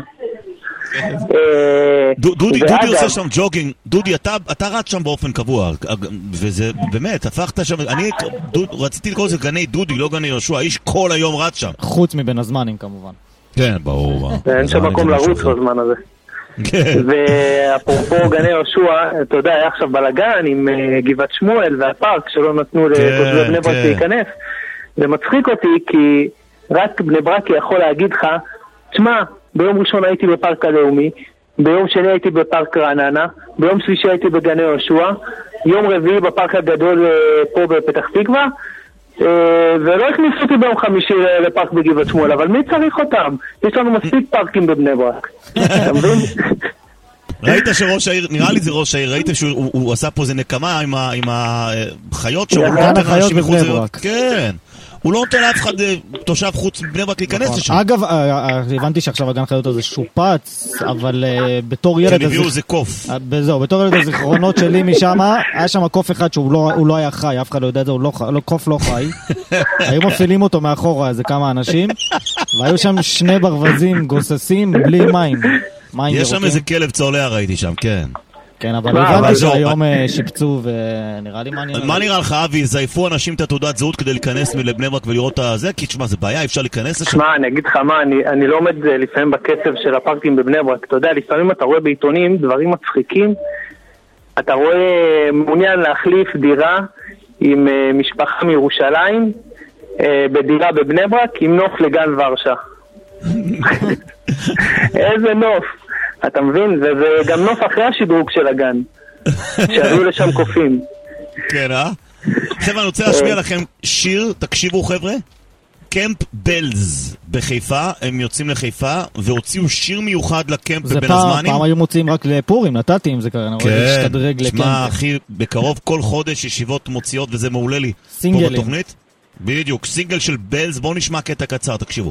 דודי עושה שם ג'וגינג. דודי, אתה רץ שם באופן קבוע, וזה באמת, הפכת שם, אני רציתי לקרוא לזה גני דודי, לא גני יהושע, האיש כל היום רץ שם. חוץ מבין הזמנים כמובן. כן, ברור. אין שם מקום לרוץ בזמן הזה. ואפרופו גני יהושע, אתה יודע, היה עכשיו בלגן עם גבעת שמואל והפארק שלא נתנו לתושבי בני ברק להיכנס. זה מצחיק אותי כי רק בני ברק יכול להגיד לך, תשמע, ביום ראשון הייתי בפארק הלאומי, ביום שני הייתי בפארק רעננה, ביום שלישי הייתי בגני יהושע, יום רביעי בפארק הגדול פה בפתח תקווה, ולא הכניסו אותי ביום חמישי לפארק בגבעת שמואל, אבל מי צריך אותם? יש לנו מספיק פארקים בבני ברק. אתה מבין? ראית שראש העיר, נראה לי זה ראש העיר, ראית שהוא עשה פה איזה נקמה עם החיות שהוא לא נותן לאנשים מחוץ לראות. כן. הוא לא נותן לאף אחד תושב חוץ מבני ברק להיכנס לשם. אגב, הבנתי שעכשיו הגן חיות הזה שופץ, אבל בתור ילד... כן, הביאו איזה קוף. זהו, בתור ילד הזיכרונות שלי משם, היה שם קוף אחד שהוא לא היה חי, אף אחד לא יודע את זה, קוף לא חי. היו מפעילים אותו מאחורה איזה כמה אנשים, והיו שם שני ברווזים גוססים בלי מים. יש שם איזה כלב צולע ראיתי שם, כן. כן, אבל הבנתי שהיום שיפצו ונראה לי מעניין. מה נראה לך, אבי? זייפו אנשים את התעודת זהות כדי להיכנס לבני ברק ולראות את זה? כי תשמע, זה בעיה, אפשר להיכנס לשם. תשמע, אני אגיד לך מה, אני לא עומד לפעמים בקצב של הפארקים בבני ברק. אתה יודע, לפעמים אתה רואה בעיתונים דברים מצחיקים. אתה רואה מעוניין להחליף דירה עם משפחה מירושלים, בדירה בבני ברק עם נוף לגן ורשה. איזה נוף. אתה מבין? וזה גם נוף אחרי השדרוג של הגן. שעלו לשם קופים. כן, חבר'ה, אני רוצה להשמיע לכם שיר, תקשיבו חבר'ה. קמפ בלז בחיפה, הם יוצאים לחיפה, והוציאו שיר מיוחד לקמפ בבין הזמנים. זה פעם היו מוצאים רק לפורים, נתתי אם זה קרה, כן, שמע אחי, בקרוב כל חודש ישיבות מוציאות, וזה מעולה לי. סינגלים. פה בתוכנית. בדיוק, סינגל של בלז, בואו נשמע קטע קצר, תקשיבו.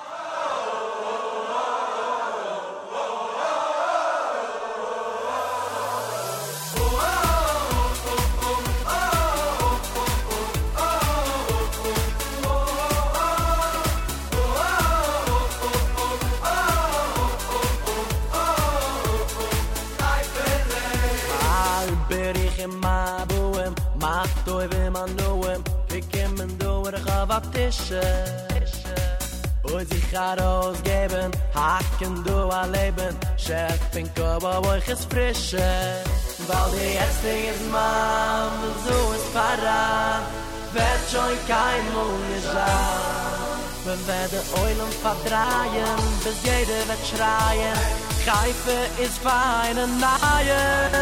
Und sich herausgeben, hacken du ein Leben, Chef, bin aber wo ich es frische. Weil die jetzige Mann, so ist parat, wird schon kein Mund nicht sein. Wenn wir die Eulen verdrehen, bis jeder wird schreien, Greife ist feine Nahe.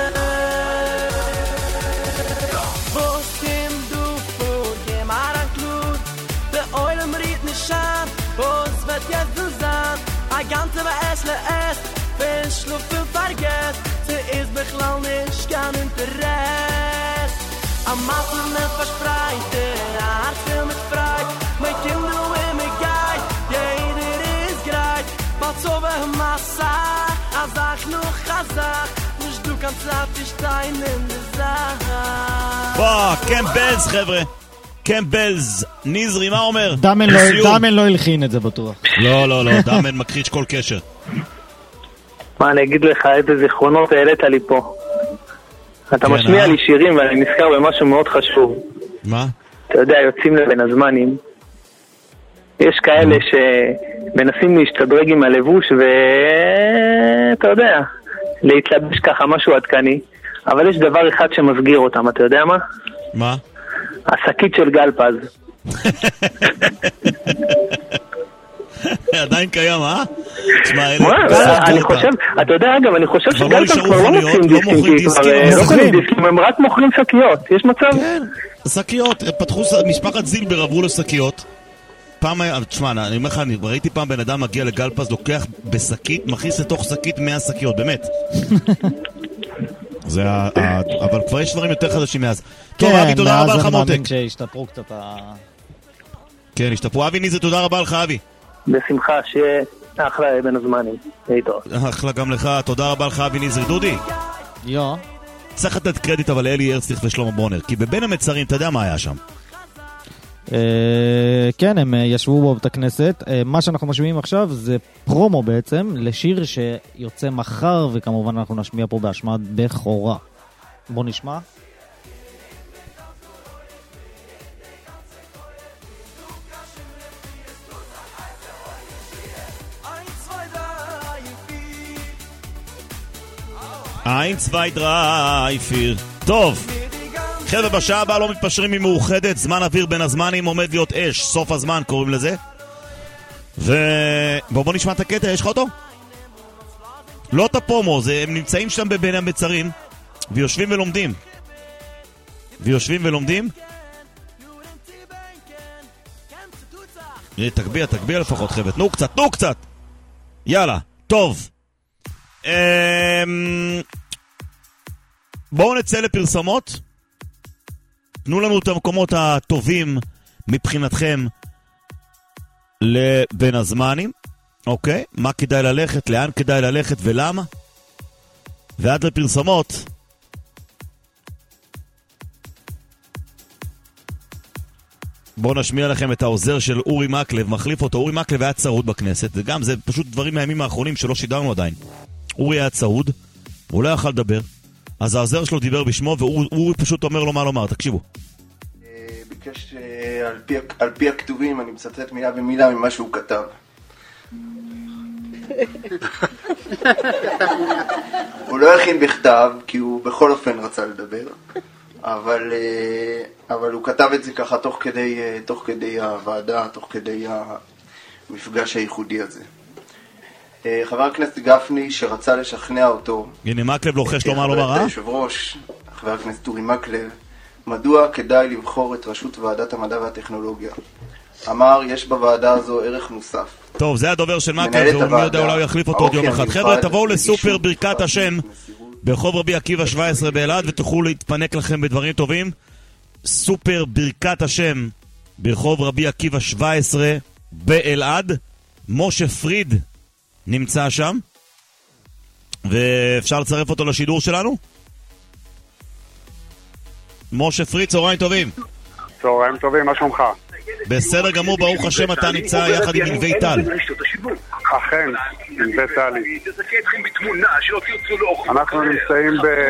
Wo kim du vor, geh mal an Klut, die Eulen riet nicht an, was wird jetzt so sein? Ein ganzer Essle ist, wenn Schlufe vergesst, sie ist bechlall nicht kein Interesse. Am Matten mit Verspreite, ein Herz will mit Freit, mein Kind du immer geit, jeder ist greit, bald so wie Massach, sag noch Chazach, nicht du kannst auf die Steine in der Sache. Boah, Camp Bells חבר'ה. קמפ בלז, נזרי, מה אומר? דאמן לא הלחין את זה בטוח. לא, דאמן מכחיש כל קשר. מה אני אגיד לך, איזה זיכרונות העלית לי פה. אתה משמיע לי שירים ואני נזכר במשהו מאוד חשוב. מה? אתה יודע, יוצאים לבין הזמנים. יש כאלה שמנסים להשתדרג עם הלבוש ואתה יודע, להתלבש ככה משהו עדכני. אבל יש דבר אחד שמסגיר אותם, אתה יודע מה? מה? השקית של גלפז. עדיין קיים, אני חושב, אתה יודע אגב, אני חושב שגלפז כבר לא מוכרים דיסקים, הם רק מוכרים שקיות, יש מצב? כן, שקיות, פתחו, משפחת זילבר עברו לשקיות. פעם, תשמע, אני אומר לך, ראיתי פעם בן אדם מגיע לגלפז, לוקח בשקית, מכניס לתוך שקית 100 שקיות, באמת. אבל כבר יש דברים יותר חדשים מאז. טוב, אבי, תודה רבה לך מותק. שהשתפרו קצת כן, השתפרו. אבי ניזה, תודה רבה לך, אבי. בשמחה, שיהיה אחלה בין הזמנים. אחלה גם לך, תודה רבה לך, אבי ניזה. דודי. צריך לתת קרדיט אבל לאלי הרצליך ושלמה ברונר, כי בבין המצרים, אתה יודע מה היה שם? כן, הם ישבו בו בית הכנסת. מה שאנחנו משמיעים עכשיו זה פרומו בעצם לשיר שיוצא מחר, וכמובן אנחנו נשמיע פה בהשמעת בכורה. בוא נשמע. 1, 2, 3, 4. טוב, חבר'ה, בשעה הבאה לא מתפשרים עם מאוחדת, זמן אוויר בין הזמנים עומד להיות אש, סוף הזמן קוראים לזה. ובוא נשמע את הקטע, יש לך אותו? לא את הפרומו, הם נמצאים שם בין המצרים ויושבים ולומדים. תגביה לפחות חבר'ה, תנו קצת. יאללה, טוב. בואו נצא לפרסומות. תנו לנו את המקומות הטובים מבחינתכם לבין הזמנים. אוקיי, מה כדאי ללכת, לאן כדאי ללכת ולמה. ועד לפרסומות בואו נשמיע לכם את העוזר של אורי מקלב, מחליף אותו. אורי מקלב היה צרוד בכנסת, וגם זה פשוט דברים מהימים האחרונים שלא שידרנו עדיין. אורי היה צרוד, הוא לא יכל לדבר, אז העוזר שלו דיבר בשמו, ואורי פשוט אומר לו מה לומר, תקשיבו. ביקש על פי הכתובים, אני מצטט מילה במילה ממה שהוא כתב. הוא לא הכין בכתב, כי הוא בכל אופן רצה לדבר. אבל הוא כתב את זה ככה תוך כדי הוועדה, תוך כדי המפגש הייחודי הזה. חבר הכנסת גפני שרצה לשכנע אותו, הנה מקלב לוחש לו מה לומר, יושב ראש, חבר הכנסת אורי מקלב, מדוע כדאי לבחור את ראשות ועדת המדע והטכנולוגיה. אמר, יש בוועדה הזו ערך מוסף. טוב, זה הדובר של מקלב, והוא יודע אולי הוא יחליף אותו עוד יום אחד. חבר'ה, תבואו לסופר ברכת השם ברחוב רבי עקיבא 17 באלעד, ותוכלו להתפנק לכם בדברים טובים. סופר ברכת השם ברחוב רבי עקיבא 17 באלעד. משה פריד נמצא שם, ואפשר לצרף אותו לשידור שלנו. משה פריד, צהריים טובים. צהריים טובים, מה שלומך? בסדר גמור, ברוך השם, אתה נמצא יחד עם ענבי טל. אכן, ענבי טל. אנחנו נמצאים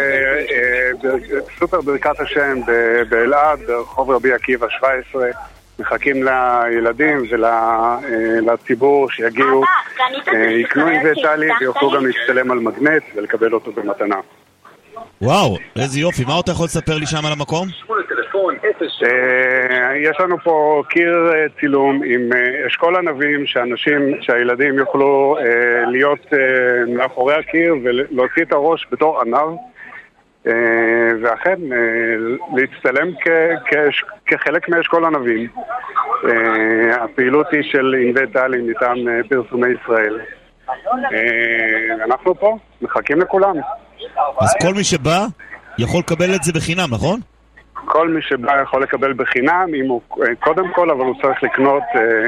בסופר ברכת השם באלעד, ברחוב רבי עקיבא 17. מחכים לילדים ולציבור שיגיעו, יקנו ענבי טלי ויוכלו גם להצטלם על מגנט ולקבל אותו במתנה. וואו, איזה יופי, מה אתה יכול לספר לי שם על המקום? יש לנו פה קיר צילום עם אשכול ענבים, שהילדים יוכלו להיות מאחורי הקיר ולהוציא את הראש בתור ענב, ואכן להצטלם כחלק מאשכול ענבים. הפעילות היא של ענבי טלי מטעם פרסומי ישראל. אנחנו פה, מחכים לכולם. אז כל מי שבא יכול לקבל את זה בחינם, נכון? כל מי שבא יכול לקבל בחינם, קודם כל, אבל הוא צריך לקנות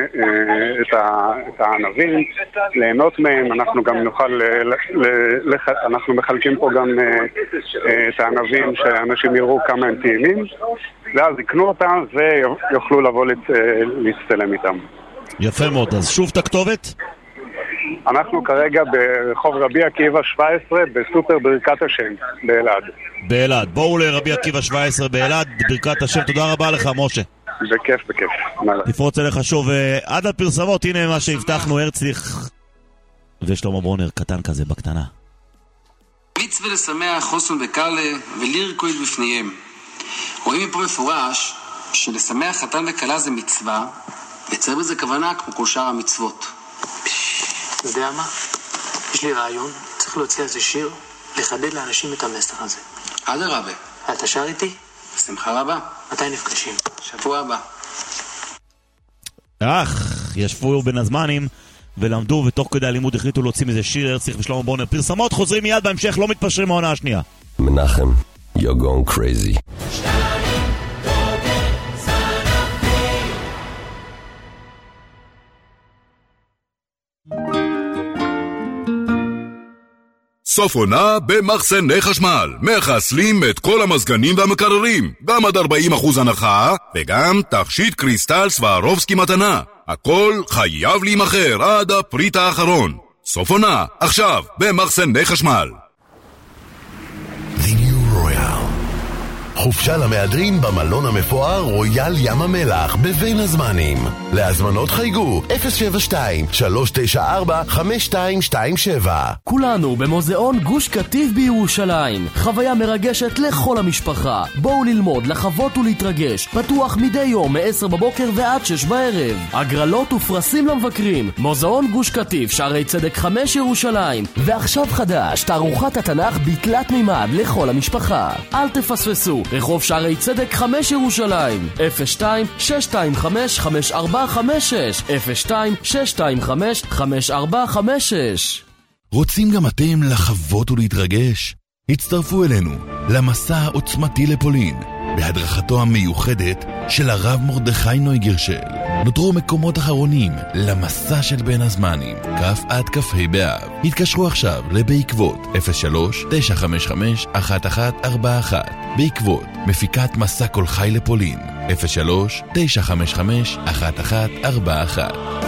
את הענבים, ליהנות מהם. אנחנו גם נוכל, אנחנו מחלקים פה גם את הענבים שאנשים יראו כמה הם טעימים, ואז יקנו אותם ויוכלו לבוא להצטלם איתם. יפה מאוד, אז שוב את הכתובת? אנחנו כרגע ברחוב רבי עקיבא 17 בסופר ברכת השם באלעד. באלעד, בואו לרבי עקיבא 17 באלעד, ברכת השם. תודה רבה לך משה. בכיף. תפרוץ אליך שוב עד הפרסמות. הנה מה שהבטחנו, הרצליך ושלמה ברונר קטן כזה בקטנה. מצווה לשמח חוסן וקרלה ולרקוד בפניהם. רואים מפה מפורש שלשמח חתן וקלה זה מצווה, וצריך בזה כוונה כמו כל שאר המצוות. אתה יודע מה? יש לי רעיון, צריך להוציא על זה שיר, לחדד לאנשים את המסר הזה. אדרבה. אתה שר איתי? שמחה רבה. מתי נפגשים? שבוע הבא. ישבו בין הזמנים ולמדו, ותוך כדי הלימוד החליטו להוציא מזה שיר. הרצליך ושלמה ברונר. פרסמות, חוזרים מיד בהמשך, לא מתפשרים מהעונה השנייה. מנחם, you're going crazy. סוף עונה במחסני חשמל. מחסלים את כל המזגנים והמקררים. גם עד 40% הנחה, וגם תכשיט קריסטל סווארובסקי מתנה. הכל חייב להימחר עד הפריט האחרון. סוף עונה, עכשיו, במחסני חשמל. The New Royal. חופשה למהדרין במלון המפואר רויאל ים המלח בבין הזמנים. להזמנות חייגו 072-394-5227. כולנו במוזיאון גוש קטיף בירושלים. חוויה מרגשת לכל המשפחה. בואו ללמוד, לחוות ולהתרגש. פתוח מדי יום מ-10 בבוקר ועד 6 בערב. הגרלות ופרסים למבקרים. מוזיאון גוש קטיף, שערי צדק 5 ירושלים. ועכשיו חדש, תערוכת התנ"ך בתלת מימד לכל המשפחה. אל תפספסו, רחוב שערי צדק 5 ירושלים. 02-625-5456 02-625-5456. רוצים גם אתם לחוות ולהתרגש? הצטרפו אלינו למסע העוצמתי לפולין בהדרכתו המיוחדת של הרב מרדכי נויגרשל. נותרו מקומות אחרונים למסע של בין הזמנים, כ' עד כ"ה באב. התקשרו עכשיו לבעקבות 03-955-1141. בעקבות מפיקת מסע כל חי לפולין 03-955-1141.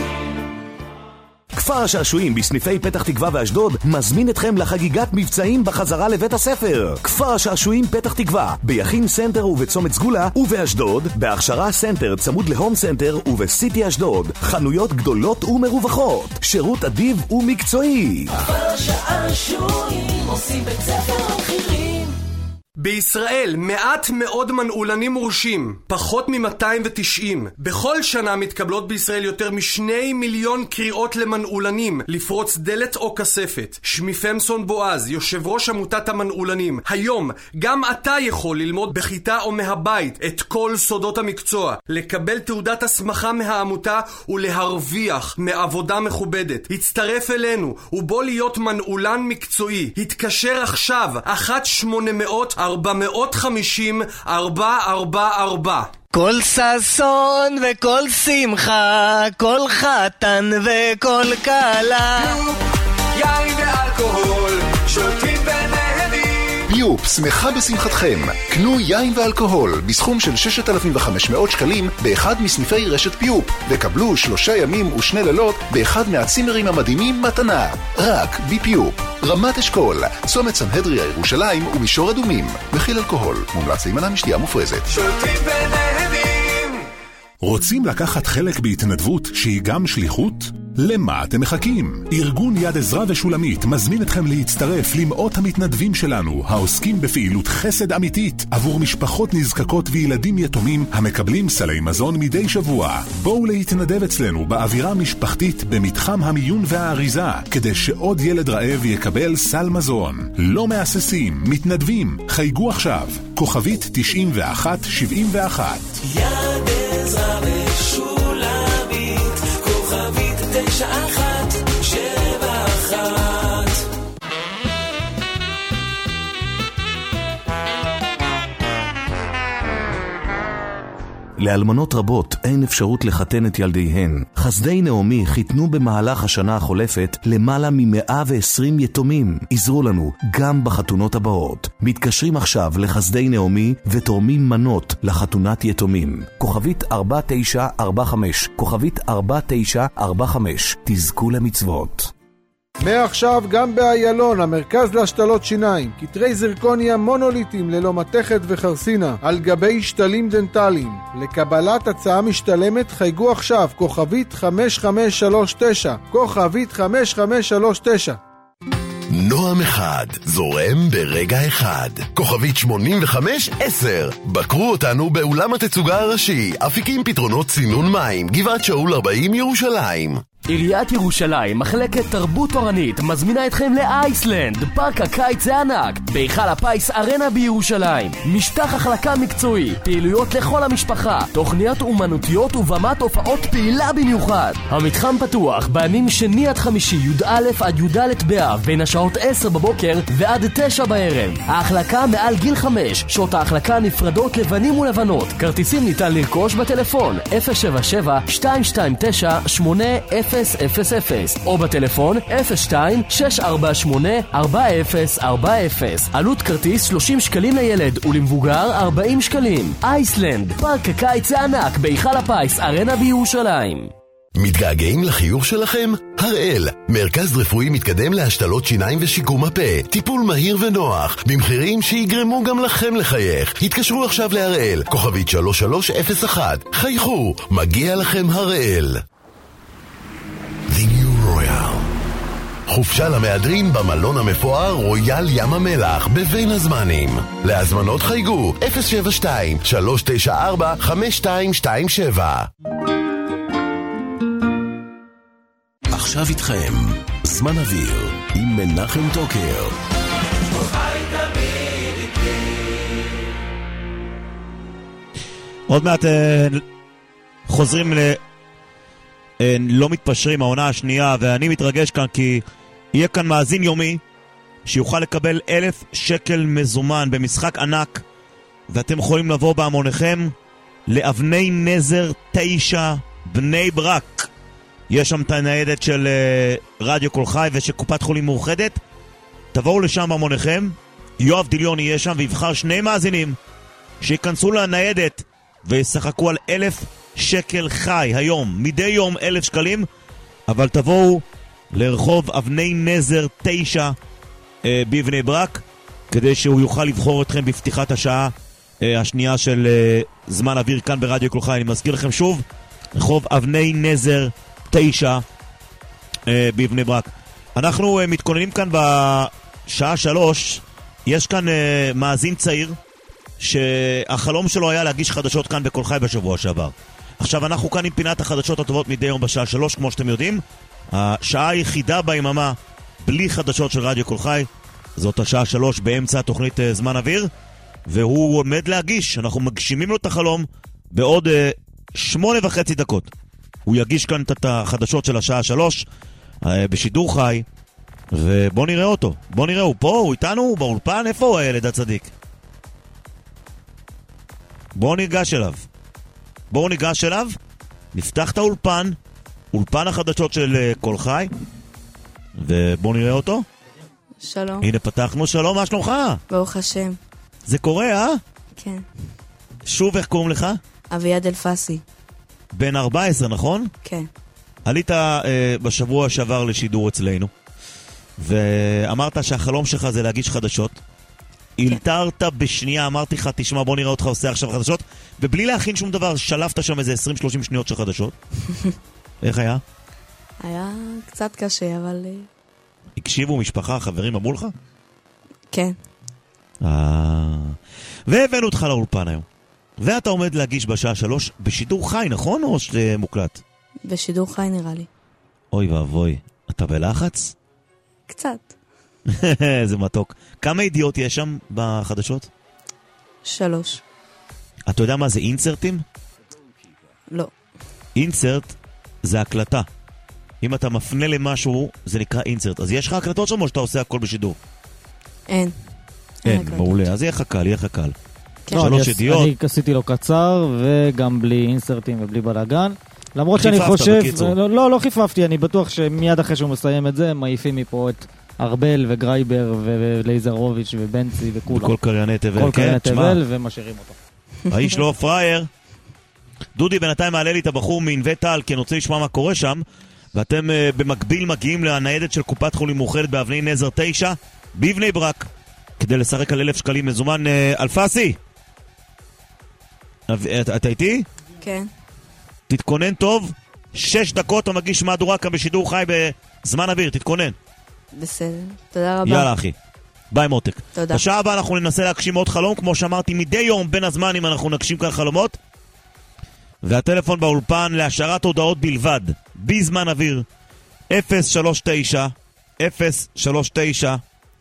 כפר השעשועים בסניפי פתח תקווה ואשדוד מזמין אתכם לחגיגת מבצעים בחזרה לבית הספר. כפר השעשועים פתח תקווה ביחין סנטר ובצומת סגולה, ובאשדוד בהכשרה סנטר צמוד להום סנטר ובסיטי אשדוד. חנויות גדולות ומרווחות, שירות אדיב ומקצועי. כפר השעשועים עושים בית ספר מחירים. בישראל מעט מאוד מנעולנים מורשים, פחות מ-290. בכל שנה מתקבלות בישראל יותר מ2 מיליון קריאות למנעולנים לפרוץ דלת או כספת. שמי פמסון בועז, יושב ראש עמותת המנעולנים. היום גם אתה יכול ללמוד בכיתה או מהבית את כל סודות המקצוע, לקבל תעודת הסמכה מהעמותה ולהרוויח מעבודה מכובדת. הצטרף אלינו ובוא להיות מנעולן מקצועי. התקשר עכשיו 1-800-450-444. כל ששון וכל שמחה, כל חתן וכל קלה, יין ואלכוהול, שותים ונהנים. ביופ, שמחה בשמחתכם. קנו יין ואלכוהול בסכום של 6,500 שקלים באחד מסניפי רשת ביופ, וקבלו 3 ימים ו2 לילות באחד מהצימרים המדהימים מתנה. רק בביופ. רמת אשכול, צומת סנהדריה ירושלים ומישור אדומים. מכיל אלכוהול, מומלץ להימנע משתייה מופרזת. שותים ונהנים. רוצים לקחת חלק בהתנדבות שהיא גם שליחות? למה אתם מחכים? ארגון יד עזרא ושולמית מזמין אתכם להצטרף למאות המתנדבים שלנו העוסקים בפעילות חסד אמיתית עבור משפחות נזקקות וילדים יתומים המקבלים סלי מזון מדי שבוע. בואו להתנדב אצלנו באווירה משפחתית במתחם המיון והאריזה כדי שעוד ילד רעב יקבל סל מזון. לא מאססים, מתנדבים. חייגו עכשיו, כוכבית 9171. יד עזרא ושולמית, כוכבית 9171. לאלמנות רבות אין אפשרות לחתן את ילדיהן. חסדי נעמי חיתנו במהלך השנה החולפת למעלה מ-120 יתומים. עזרו לנו גם בחתונות הבאות. מתקשרים עכשיו לחסדי נעמי ותורמים מנות לחתונת יתומים. כוכבית 4945, כוכבית 4945. תזכו למצוות. מעכשיו גם באיילון, המרכז להשתלות שיניים, קטרי זרקוניה מונוליטים ללא מתכת וחרסינה, על גבי שתלים דנטליים. לקבלת הצעה משתלמת חייגו עכשיו, כוכבית 5539, כוכבית 5539. נועם אחד, זורם ברגע אחד. כוכבית 8510. בקרו אותנו באולם התצוגה הראשי, אפיקים פתרונות צינון מים, גבעת שאול 40 ירושלים. עיריית ירושלים, מחלקת תרבות תורנית, מזמינה אתכם לאייסלנד, פארק הקיץ הענק, בהיכל הפיס ארנה בירושלים. משטח החלקה מקצועי, פעילויות לכל המשפחה, תוכניות אומנותיות ובמת הופעות פעילה במיוחד. המתחם פתוח בימים שני עד חמישי, י"א עד י"ד באב, בין השעות 10 בבוקר ועד 9 בערב. ההחלקה מעל גיל 5, שעות ההחלקה נפרדות לבנים ולבנות. כרטיסים ניתן לרכוש בטלפון 077-229-8000 או בטלפון 02-648-4040. עלות כרטיס 30 שקלים לילד ולמבוגר 40 שקלים. אייסלנד, פארק הקיץ הענק בהיכל הפיס ארנה בירושלים. מתגעגעים לחיוך שלכם? הראל, מרכז רפואי מתקדם להשתלות שיניים ושיקום הפה. טיפול מהיר ונוח, במחירים שיגרמו גם לכם לחייך. התקשרו עכשיו להראל, כוכבית 3301. חייכו, מגיע לכם הראל. The New Royal. חופשה למהדרין במלון המפואר רויאל ים המלח בבין הזמנים. להזמנות חייגו 072-394-5227. עכשיו איתכם, זמן אוויר עם מנחם טוקר. עוד מעט חוזרים לא מתפשרים, העונה השנייה, ואני מתרגש כאן כי יהיה כאן מאזין יומי שיוכל לקבל 1,000 שקל מזומן במשחק ענק, ואתם יכולים לבוא בהמוניכם לאבני נזר 9 בני ברק. יש שם את הניידת של רדיו כל חי ושל קופת חולים מאוחדת. תבואו לשם בהמוניכם, יואב דיליון יהיה שם ויבחר 2 מאזינים שיכנסו לניידת וישחקו על 1,000 שקל חי היום, מדי יום 1,000 שקלים, אבל תבואו לרחוב אבני נזר 9 בבני ברק, כדי שהוא יוכל לבחור אתכם בפתיחת השעה השנייה של זמן אוויר כאן ברדיו כל חי. אני מזכיר לכם שוב, רחוב אבני נזר 9 בבני ברק. אנחנו מתכוננים כאן בשעה 3, יש כאן מאזין צעיר שהחלום שלו היה להגיש חדשות כאן בכל חי בשבוע שעבר. עכשיו אנחנו כאן עם פינת החדשות הטובות מדי יום בשעה 3, כמו שאתם יודעים. השעה היחידה ביממה בלי חדשות של רדיו כל חי, זאת השעה 3 באמצע התוכנית זמן אוויר, והוא עומד להגיש, אנחנו מגשימים לו את החלום בעוד 8.5 דקות. הוא יגיש כאן את החדשות של השעה 3 בשידור חי, ובוא נראה אותו. בוא נראה, הוא פה, הוא איתנו, באולפן, איפה הוא הילד הצדיק? בואו ניגש אליו, נפתח את האולפן, אולפן החדשות של כל חי, ובואו נראה אותו. שלום. הנה פתחנו, שלום, מה שלומך? ברוך השם. זה קורה, כן. שוב, איך קוראים לך? אביעד אלפסי. בן 14, נכון? כן. עלית בשבוע שעבר לשידור אצלנו, ואמרת שהחלום שלך זה להגיש חדשות. הלתרת בשנייה, אמרתי לך, תשמע, בוא נראה אותך עושה עכשיו חדשות, ובלי להכין שום דבר, שלפת שם איזה 20-30 שניות של חדשות. איך היה? היה קצת קשה, אבל... הקשיבו משפחה, חברים אמרו לך? כן. והבאנו אותך לאולפן היום. ואתה עומד להגיש בשעה 3 בשידור חי, נכון? או שזה מוקלט? בשידור חי נראה לי. אוי ואבוי, אתה בלחץ? קצת. זה מתוק. כמה ידיעות יש שם בחדשות? 3. אתה יודע מה זה אינסרטים? לא. אינסרט זה הקלטה. אם אתה מפנה למשהו, זה נקרא אינסרט. אז יש לך הקלטות שם או שאתה עושה הכל בשידור? אין. אין, מעולה. אז יהיה לך קל. 3 ידיעות. אני עשיתי לו קצר וגם בלי אינסרטים ובלי בלגן. למרות שאני חושב... לא חיפפתי, אני בטוח שמיד אחרי שהוא מסיים את זה, מעיפים מפה את... ארבל וגרייבר ולייזרוביץ' ובנצי וכולם. וכל קרייני תבל. כל קרייני תבל ומשאירים אותו. האיש לא פרייר. דודי בינתיים מעלה לי את הבחור מענבי טל, כי אני רוצה לשמוע מה קורה שם, ואתם במקביל מגיעים לניידת של קופת חולים מאוחדת באבני נזר 9 בבני ברק, כדי לשחק על 1,000 שקלים מזומן. אלפסי, אתה איתי? כן. תתכונן טוב, 6 דקות אתה מגיש מהדורה כאן בשידור חי בזמן אוויר, תתכונן. בסדר, תודה רבה. יאללה אחי, ביי מותק. תודה. בשעה הבאה אנחנו ננסה להגשים עוד חלום, כמו שאמרתי, מדי יום בין הזמנים אנחנו נגשים כאן חלומות. והטלפון באולפן להשארת הודעות בלבד, בזמן אוויר, 039 039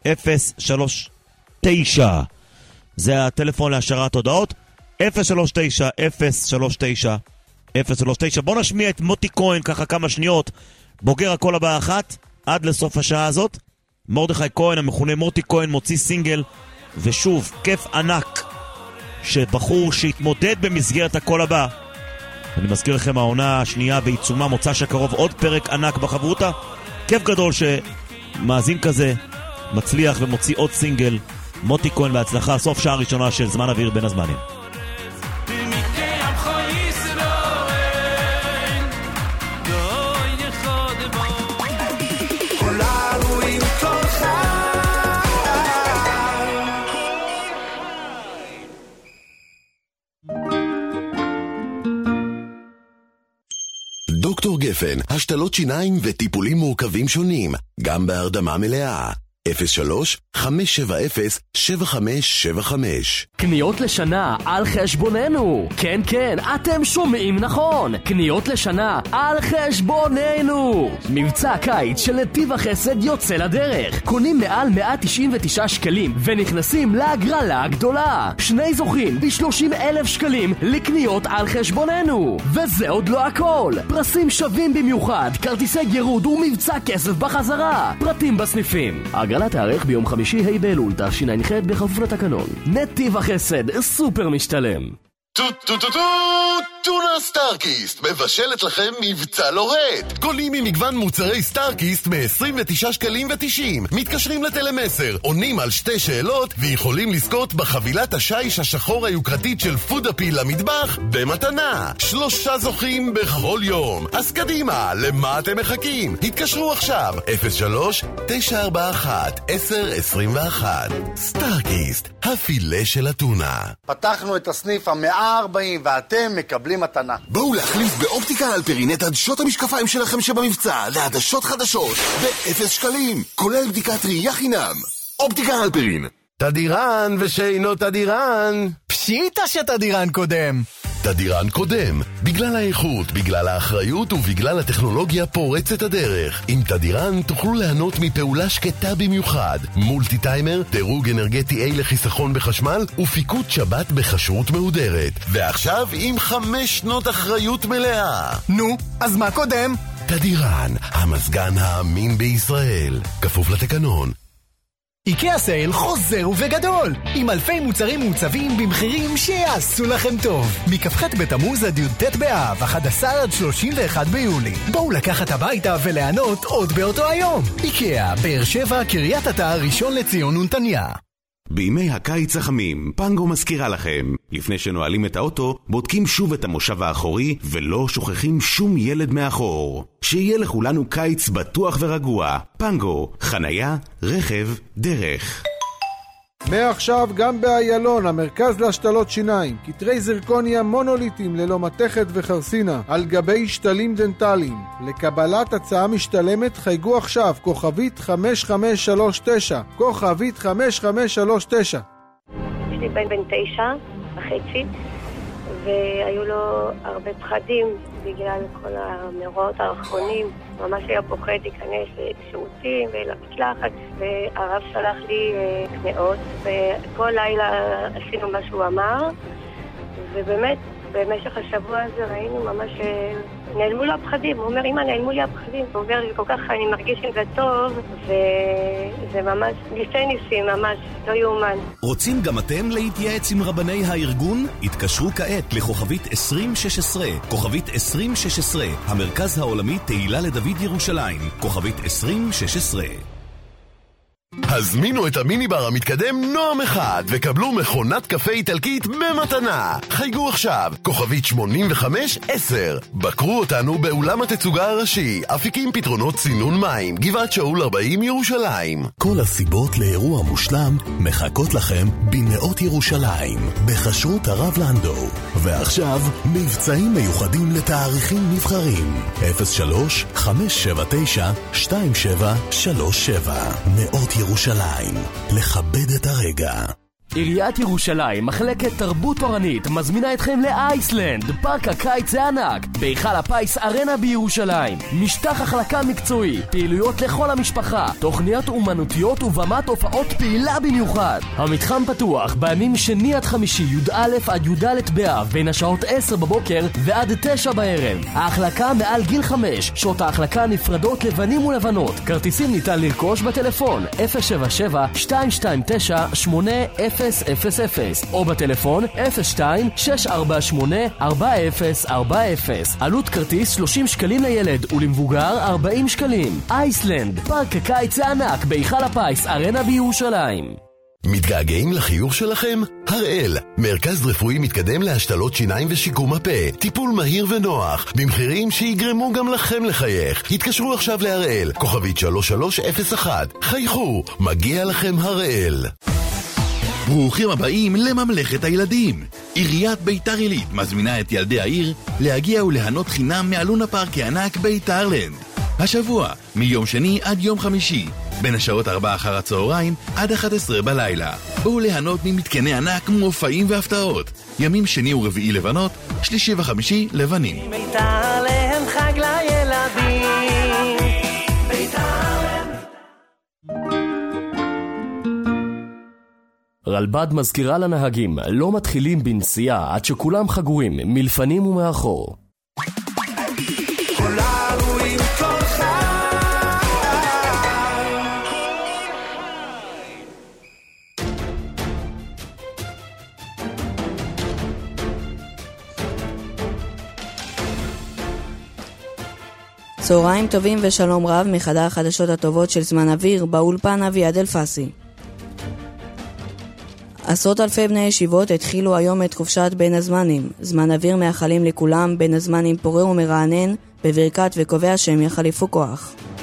039. זה הטלפון להשארת הודעות, 039 039 039. בוא נשמיע את מוטי כהן ככה כמה שניות, בוגר הכל הבא אחת, עד לסוף השעה הזאת. מרדכי כהן, המכונה מוטי כהן, מוציא סינגל, ושוב, כיף ענק שבחור שהתמודד במסגרת הכל הבא. אני מזכיר לכם, העונה השנייה בעיצומה, מוצ"ש הקרוב עוד פרק ענק בחברותה. כיף גדול שמאזין כזה מצליח ומוציא עוד סינגל. מוטי כהן בהצלחה, סוף שעה ראשונה של זמן אוויר בין הזמנים. No דוקטור גפן, השתלות שיניים וטיפולים מורכבים שונים, גם בהרדמה מלאה. 03-570-7575. קניות לשנה על חשבוננו. כן, כן, אתם שומעים נכון. קניות לשנה על חשבוננו. מבצע הקיץ של נתיב החסד יוצא לדרך. קונים מעל 199 שקלים ונכנסים להגרלה הגדולה. 2 זוכים ב-30,000 שקלים לקניות על חשבוננו. וזה עוד לא הכל. פרסים שווים במיוחד, כרטיסי גירוד ומבצע כסף בחזרה. פרטים בסניפים. ההגרלה תארך ביום חמישי ה' באלול תשע"ח בכפוף לתקנון. נתיב החסד סופר משתלם. טונה סטארקיסט מבשלת לכם מבצע לורד. קונים ממגוון מוצרי סטארקיסט מ-29 שקלים ו-90. מתקשרים לטלמסר, עונים על 2 שאלות ויכולים לזכות בחבילת השיש השחור היוקרתית של פודאפיל למטבח במתנה. 3 זוכים בכל יום. אז קדימה, למה אתם מחכים? התקשרו עכשיו 03-941-1021. סטארקיסט, הפילה של הטונה. פתחנו את הסניף 140 ואתם מקבלים מתנה. בואו להחליף באופטיקה אלפרין את עדשות המשקפיים שלכם שבמבצע לעדשות חדשות ב-0 שקלים, כולל בדיקת ראייה חינם. אופטיקה אלפרין, תדירן ושאינו תדירן. פשיטה שתדירן קודם. תדירן קודם, בגלל האיכות, בגלל האחריות ובגלל הטכנולוגיה פורצת הדרך. עם תדירן תוכלו ליהנות מפעולה שקטה במיוחד, מולטי טיימר, דירוג אנרגטי A לחיסכון בחשמל ופיקוד שבת בחשרות מהודרת. ועכשיו עם 5 שנות אחריות מלאה. נו, אז מה קודם? תדירן, המזגן האמין בישראל, כפוף לתקנון. איקאה סייל חוזר ובגדול, עם אלפי מוצרים מוצבים במחירים שיעשו לכם טוב. מכ"ח בתמוז עד י"ט באב, 11 עד 31 ביולי. בואו לקחת הביתה וליהנות עוד באותו היום. איקאה, באר שבע, קריית אתא, ראשון לציון ונתניה. בימי הקיץ החמים, פנגו מזכירה לכם, לפני שנועלים את האוטו, בודקים שוב את המושב האחורי ולא שוכחים שום ילד מאחור. שיהיה לכולנו קיץ בטוח ורגוע. פנגו, חנייה, רכב, דרך. מעכשיו גם באיילון, המרכז להשתלות שיניים, קטרי זרקוניה מונוליטים ללא מתכת וחרסינה, על גבי שתלים דנטליים. לקבלת הצעה משתלמת חייגו עכשיו, כוכבית 5539, כוכבית 5539. יש לי בן 9.5, והיו לו הרבה פחדים בגלל כל המאורעות האחרונים. ממש היה פוחד להיכנס לשירותים ולמקלחת, והרב שלח לי קנאות, וכל לילה עשינו מה שהוא אמר, ובאמת במשך השבוע הזה ראינו ממש נעלמו לו הפחדים. הוא אומר, אמא, נעלמו לי הפחדים. הוא אומר, כל כך אני מרגיש עם זה טוב, וזה ממש ניסי ניסים, ממש לא יאומן. רוצים גם אתם להתייעץ עם רבני הארגון? התקשרו כעת לכוכבית 2016, כוכבית 2016, המרכז העולמי תהילה לדוד ירושלים, כוכבית 2016. הזמינו את המיניבר המתקדם נועם 1 וקבלו מכונת קפה איטלקית במתנה. חייגו עכשיו, כוכבית 8510. בקרו אותנו באולם התצוגה הראשי, אפיקים פתרונות צינון מים, גבעת שאול 40 ירושלים. כל הסיבות לאירוע מושלם מחכות לכם בנאות ירושלים, בחשרות הרב לנדו. ועכשיו, מבצעים מיוחדים לתאריכים נבחרים. 03-579-2737. נאות ירושלים, לכבד את הרגע. עיריית ירושלים, מחלקת תרבות תורנית, מזמינה אתכם לאייסלנד, פארק הקיץ הענק, בהיכל הפיס ארנה בירושלים. משטח החלקה מקצועי, פעילויות לכל המשפחה, תוכניות אומנותיות ובמת הופעות פעילה במיוחד. המתחם פתוח בימים שני עד חמישי, י"א עד י"ד באב, בין השעות 10 בבוקר ועד 9 בערב. ההחלקה מעל גיל 5, שעות ההחלקה נפרדות לבנים ולבנות. כרטיסים ניתן לרכוש בטלפון 077-229-8000 או בטלפון 02-648-4040. עלות כרטיס 30 שקלים לילד ולמבוגר 40 שקלים. אייסלנד, פארק הקיץ הענק בהיכל הפיס ארנה בירושלים. מתגעגעים לחיוך שלכם? הראל, מרכז רפואי מתקדם להשתלות שיניים ושיקום הפה, טיפול מהיר ונוח, במחירים שיגרמו גם לכם לחייך. התקשרו עכשיו להראל, כוכבית 3301. חייכו, מגיע לכם הראל. ברוכים הבאים לממלכת הילדים. עיריית ביתר עילית מזמינה את ילדי העיר להגיע וליהנות חינם מאלונה פארק הענק ביתרלנד. השבוע, מיום שני עד יום חמישי, בין השעות 4 אחר הצהריים עד 11 בלילה. בואו ליהנות ממתקני ענק, מופעים והפתעות. ימים שני ורביעי לבנות, שלישי וחמישי לבנים. ביתרלנד חג לילדים. ביתרלנד. רלב"ד מזכירה לנהגים, לא מתחילים בנסיעה עד שכולם חגורים, מלפנים ומאחור. כולנו עם כל חג. צהריים טובים ושלום רב מחדר החדשות הטובות של זמן אוויר, באולפן אביעד אלפסי. עשרות אלפי בני ישיבות התחילו היום את חופשת בין הזמנים. זמן אוויר מאחלים לכולם בין הזמנים פורה ומרענן, בברכת וקובע שהם יחליפו כוח.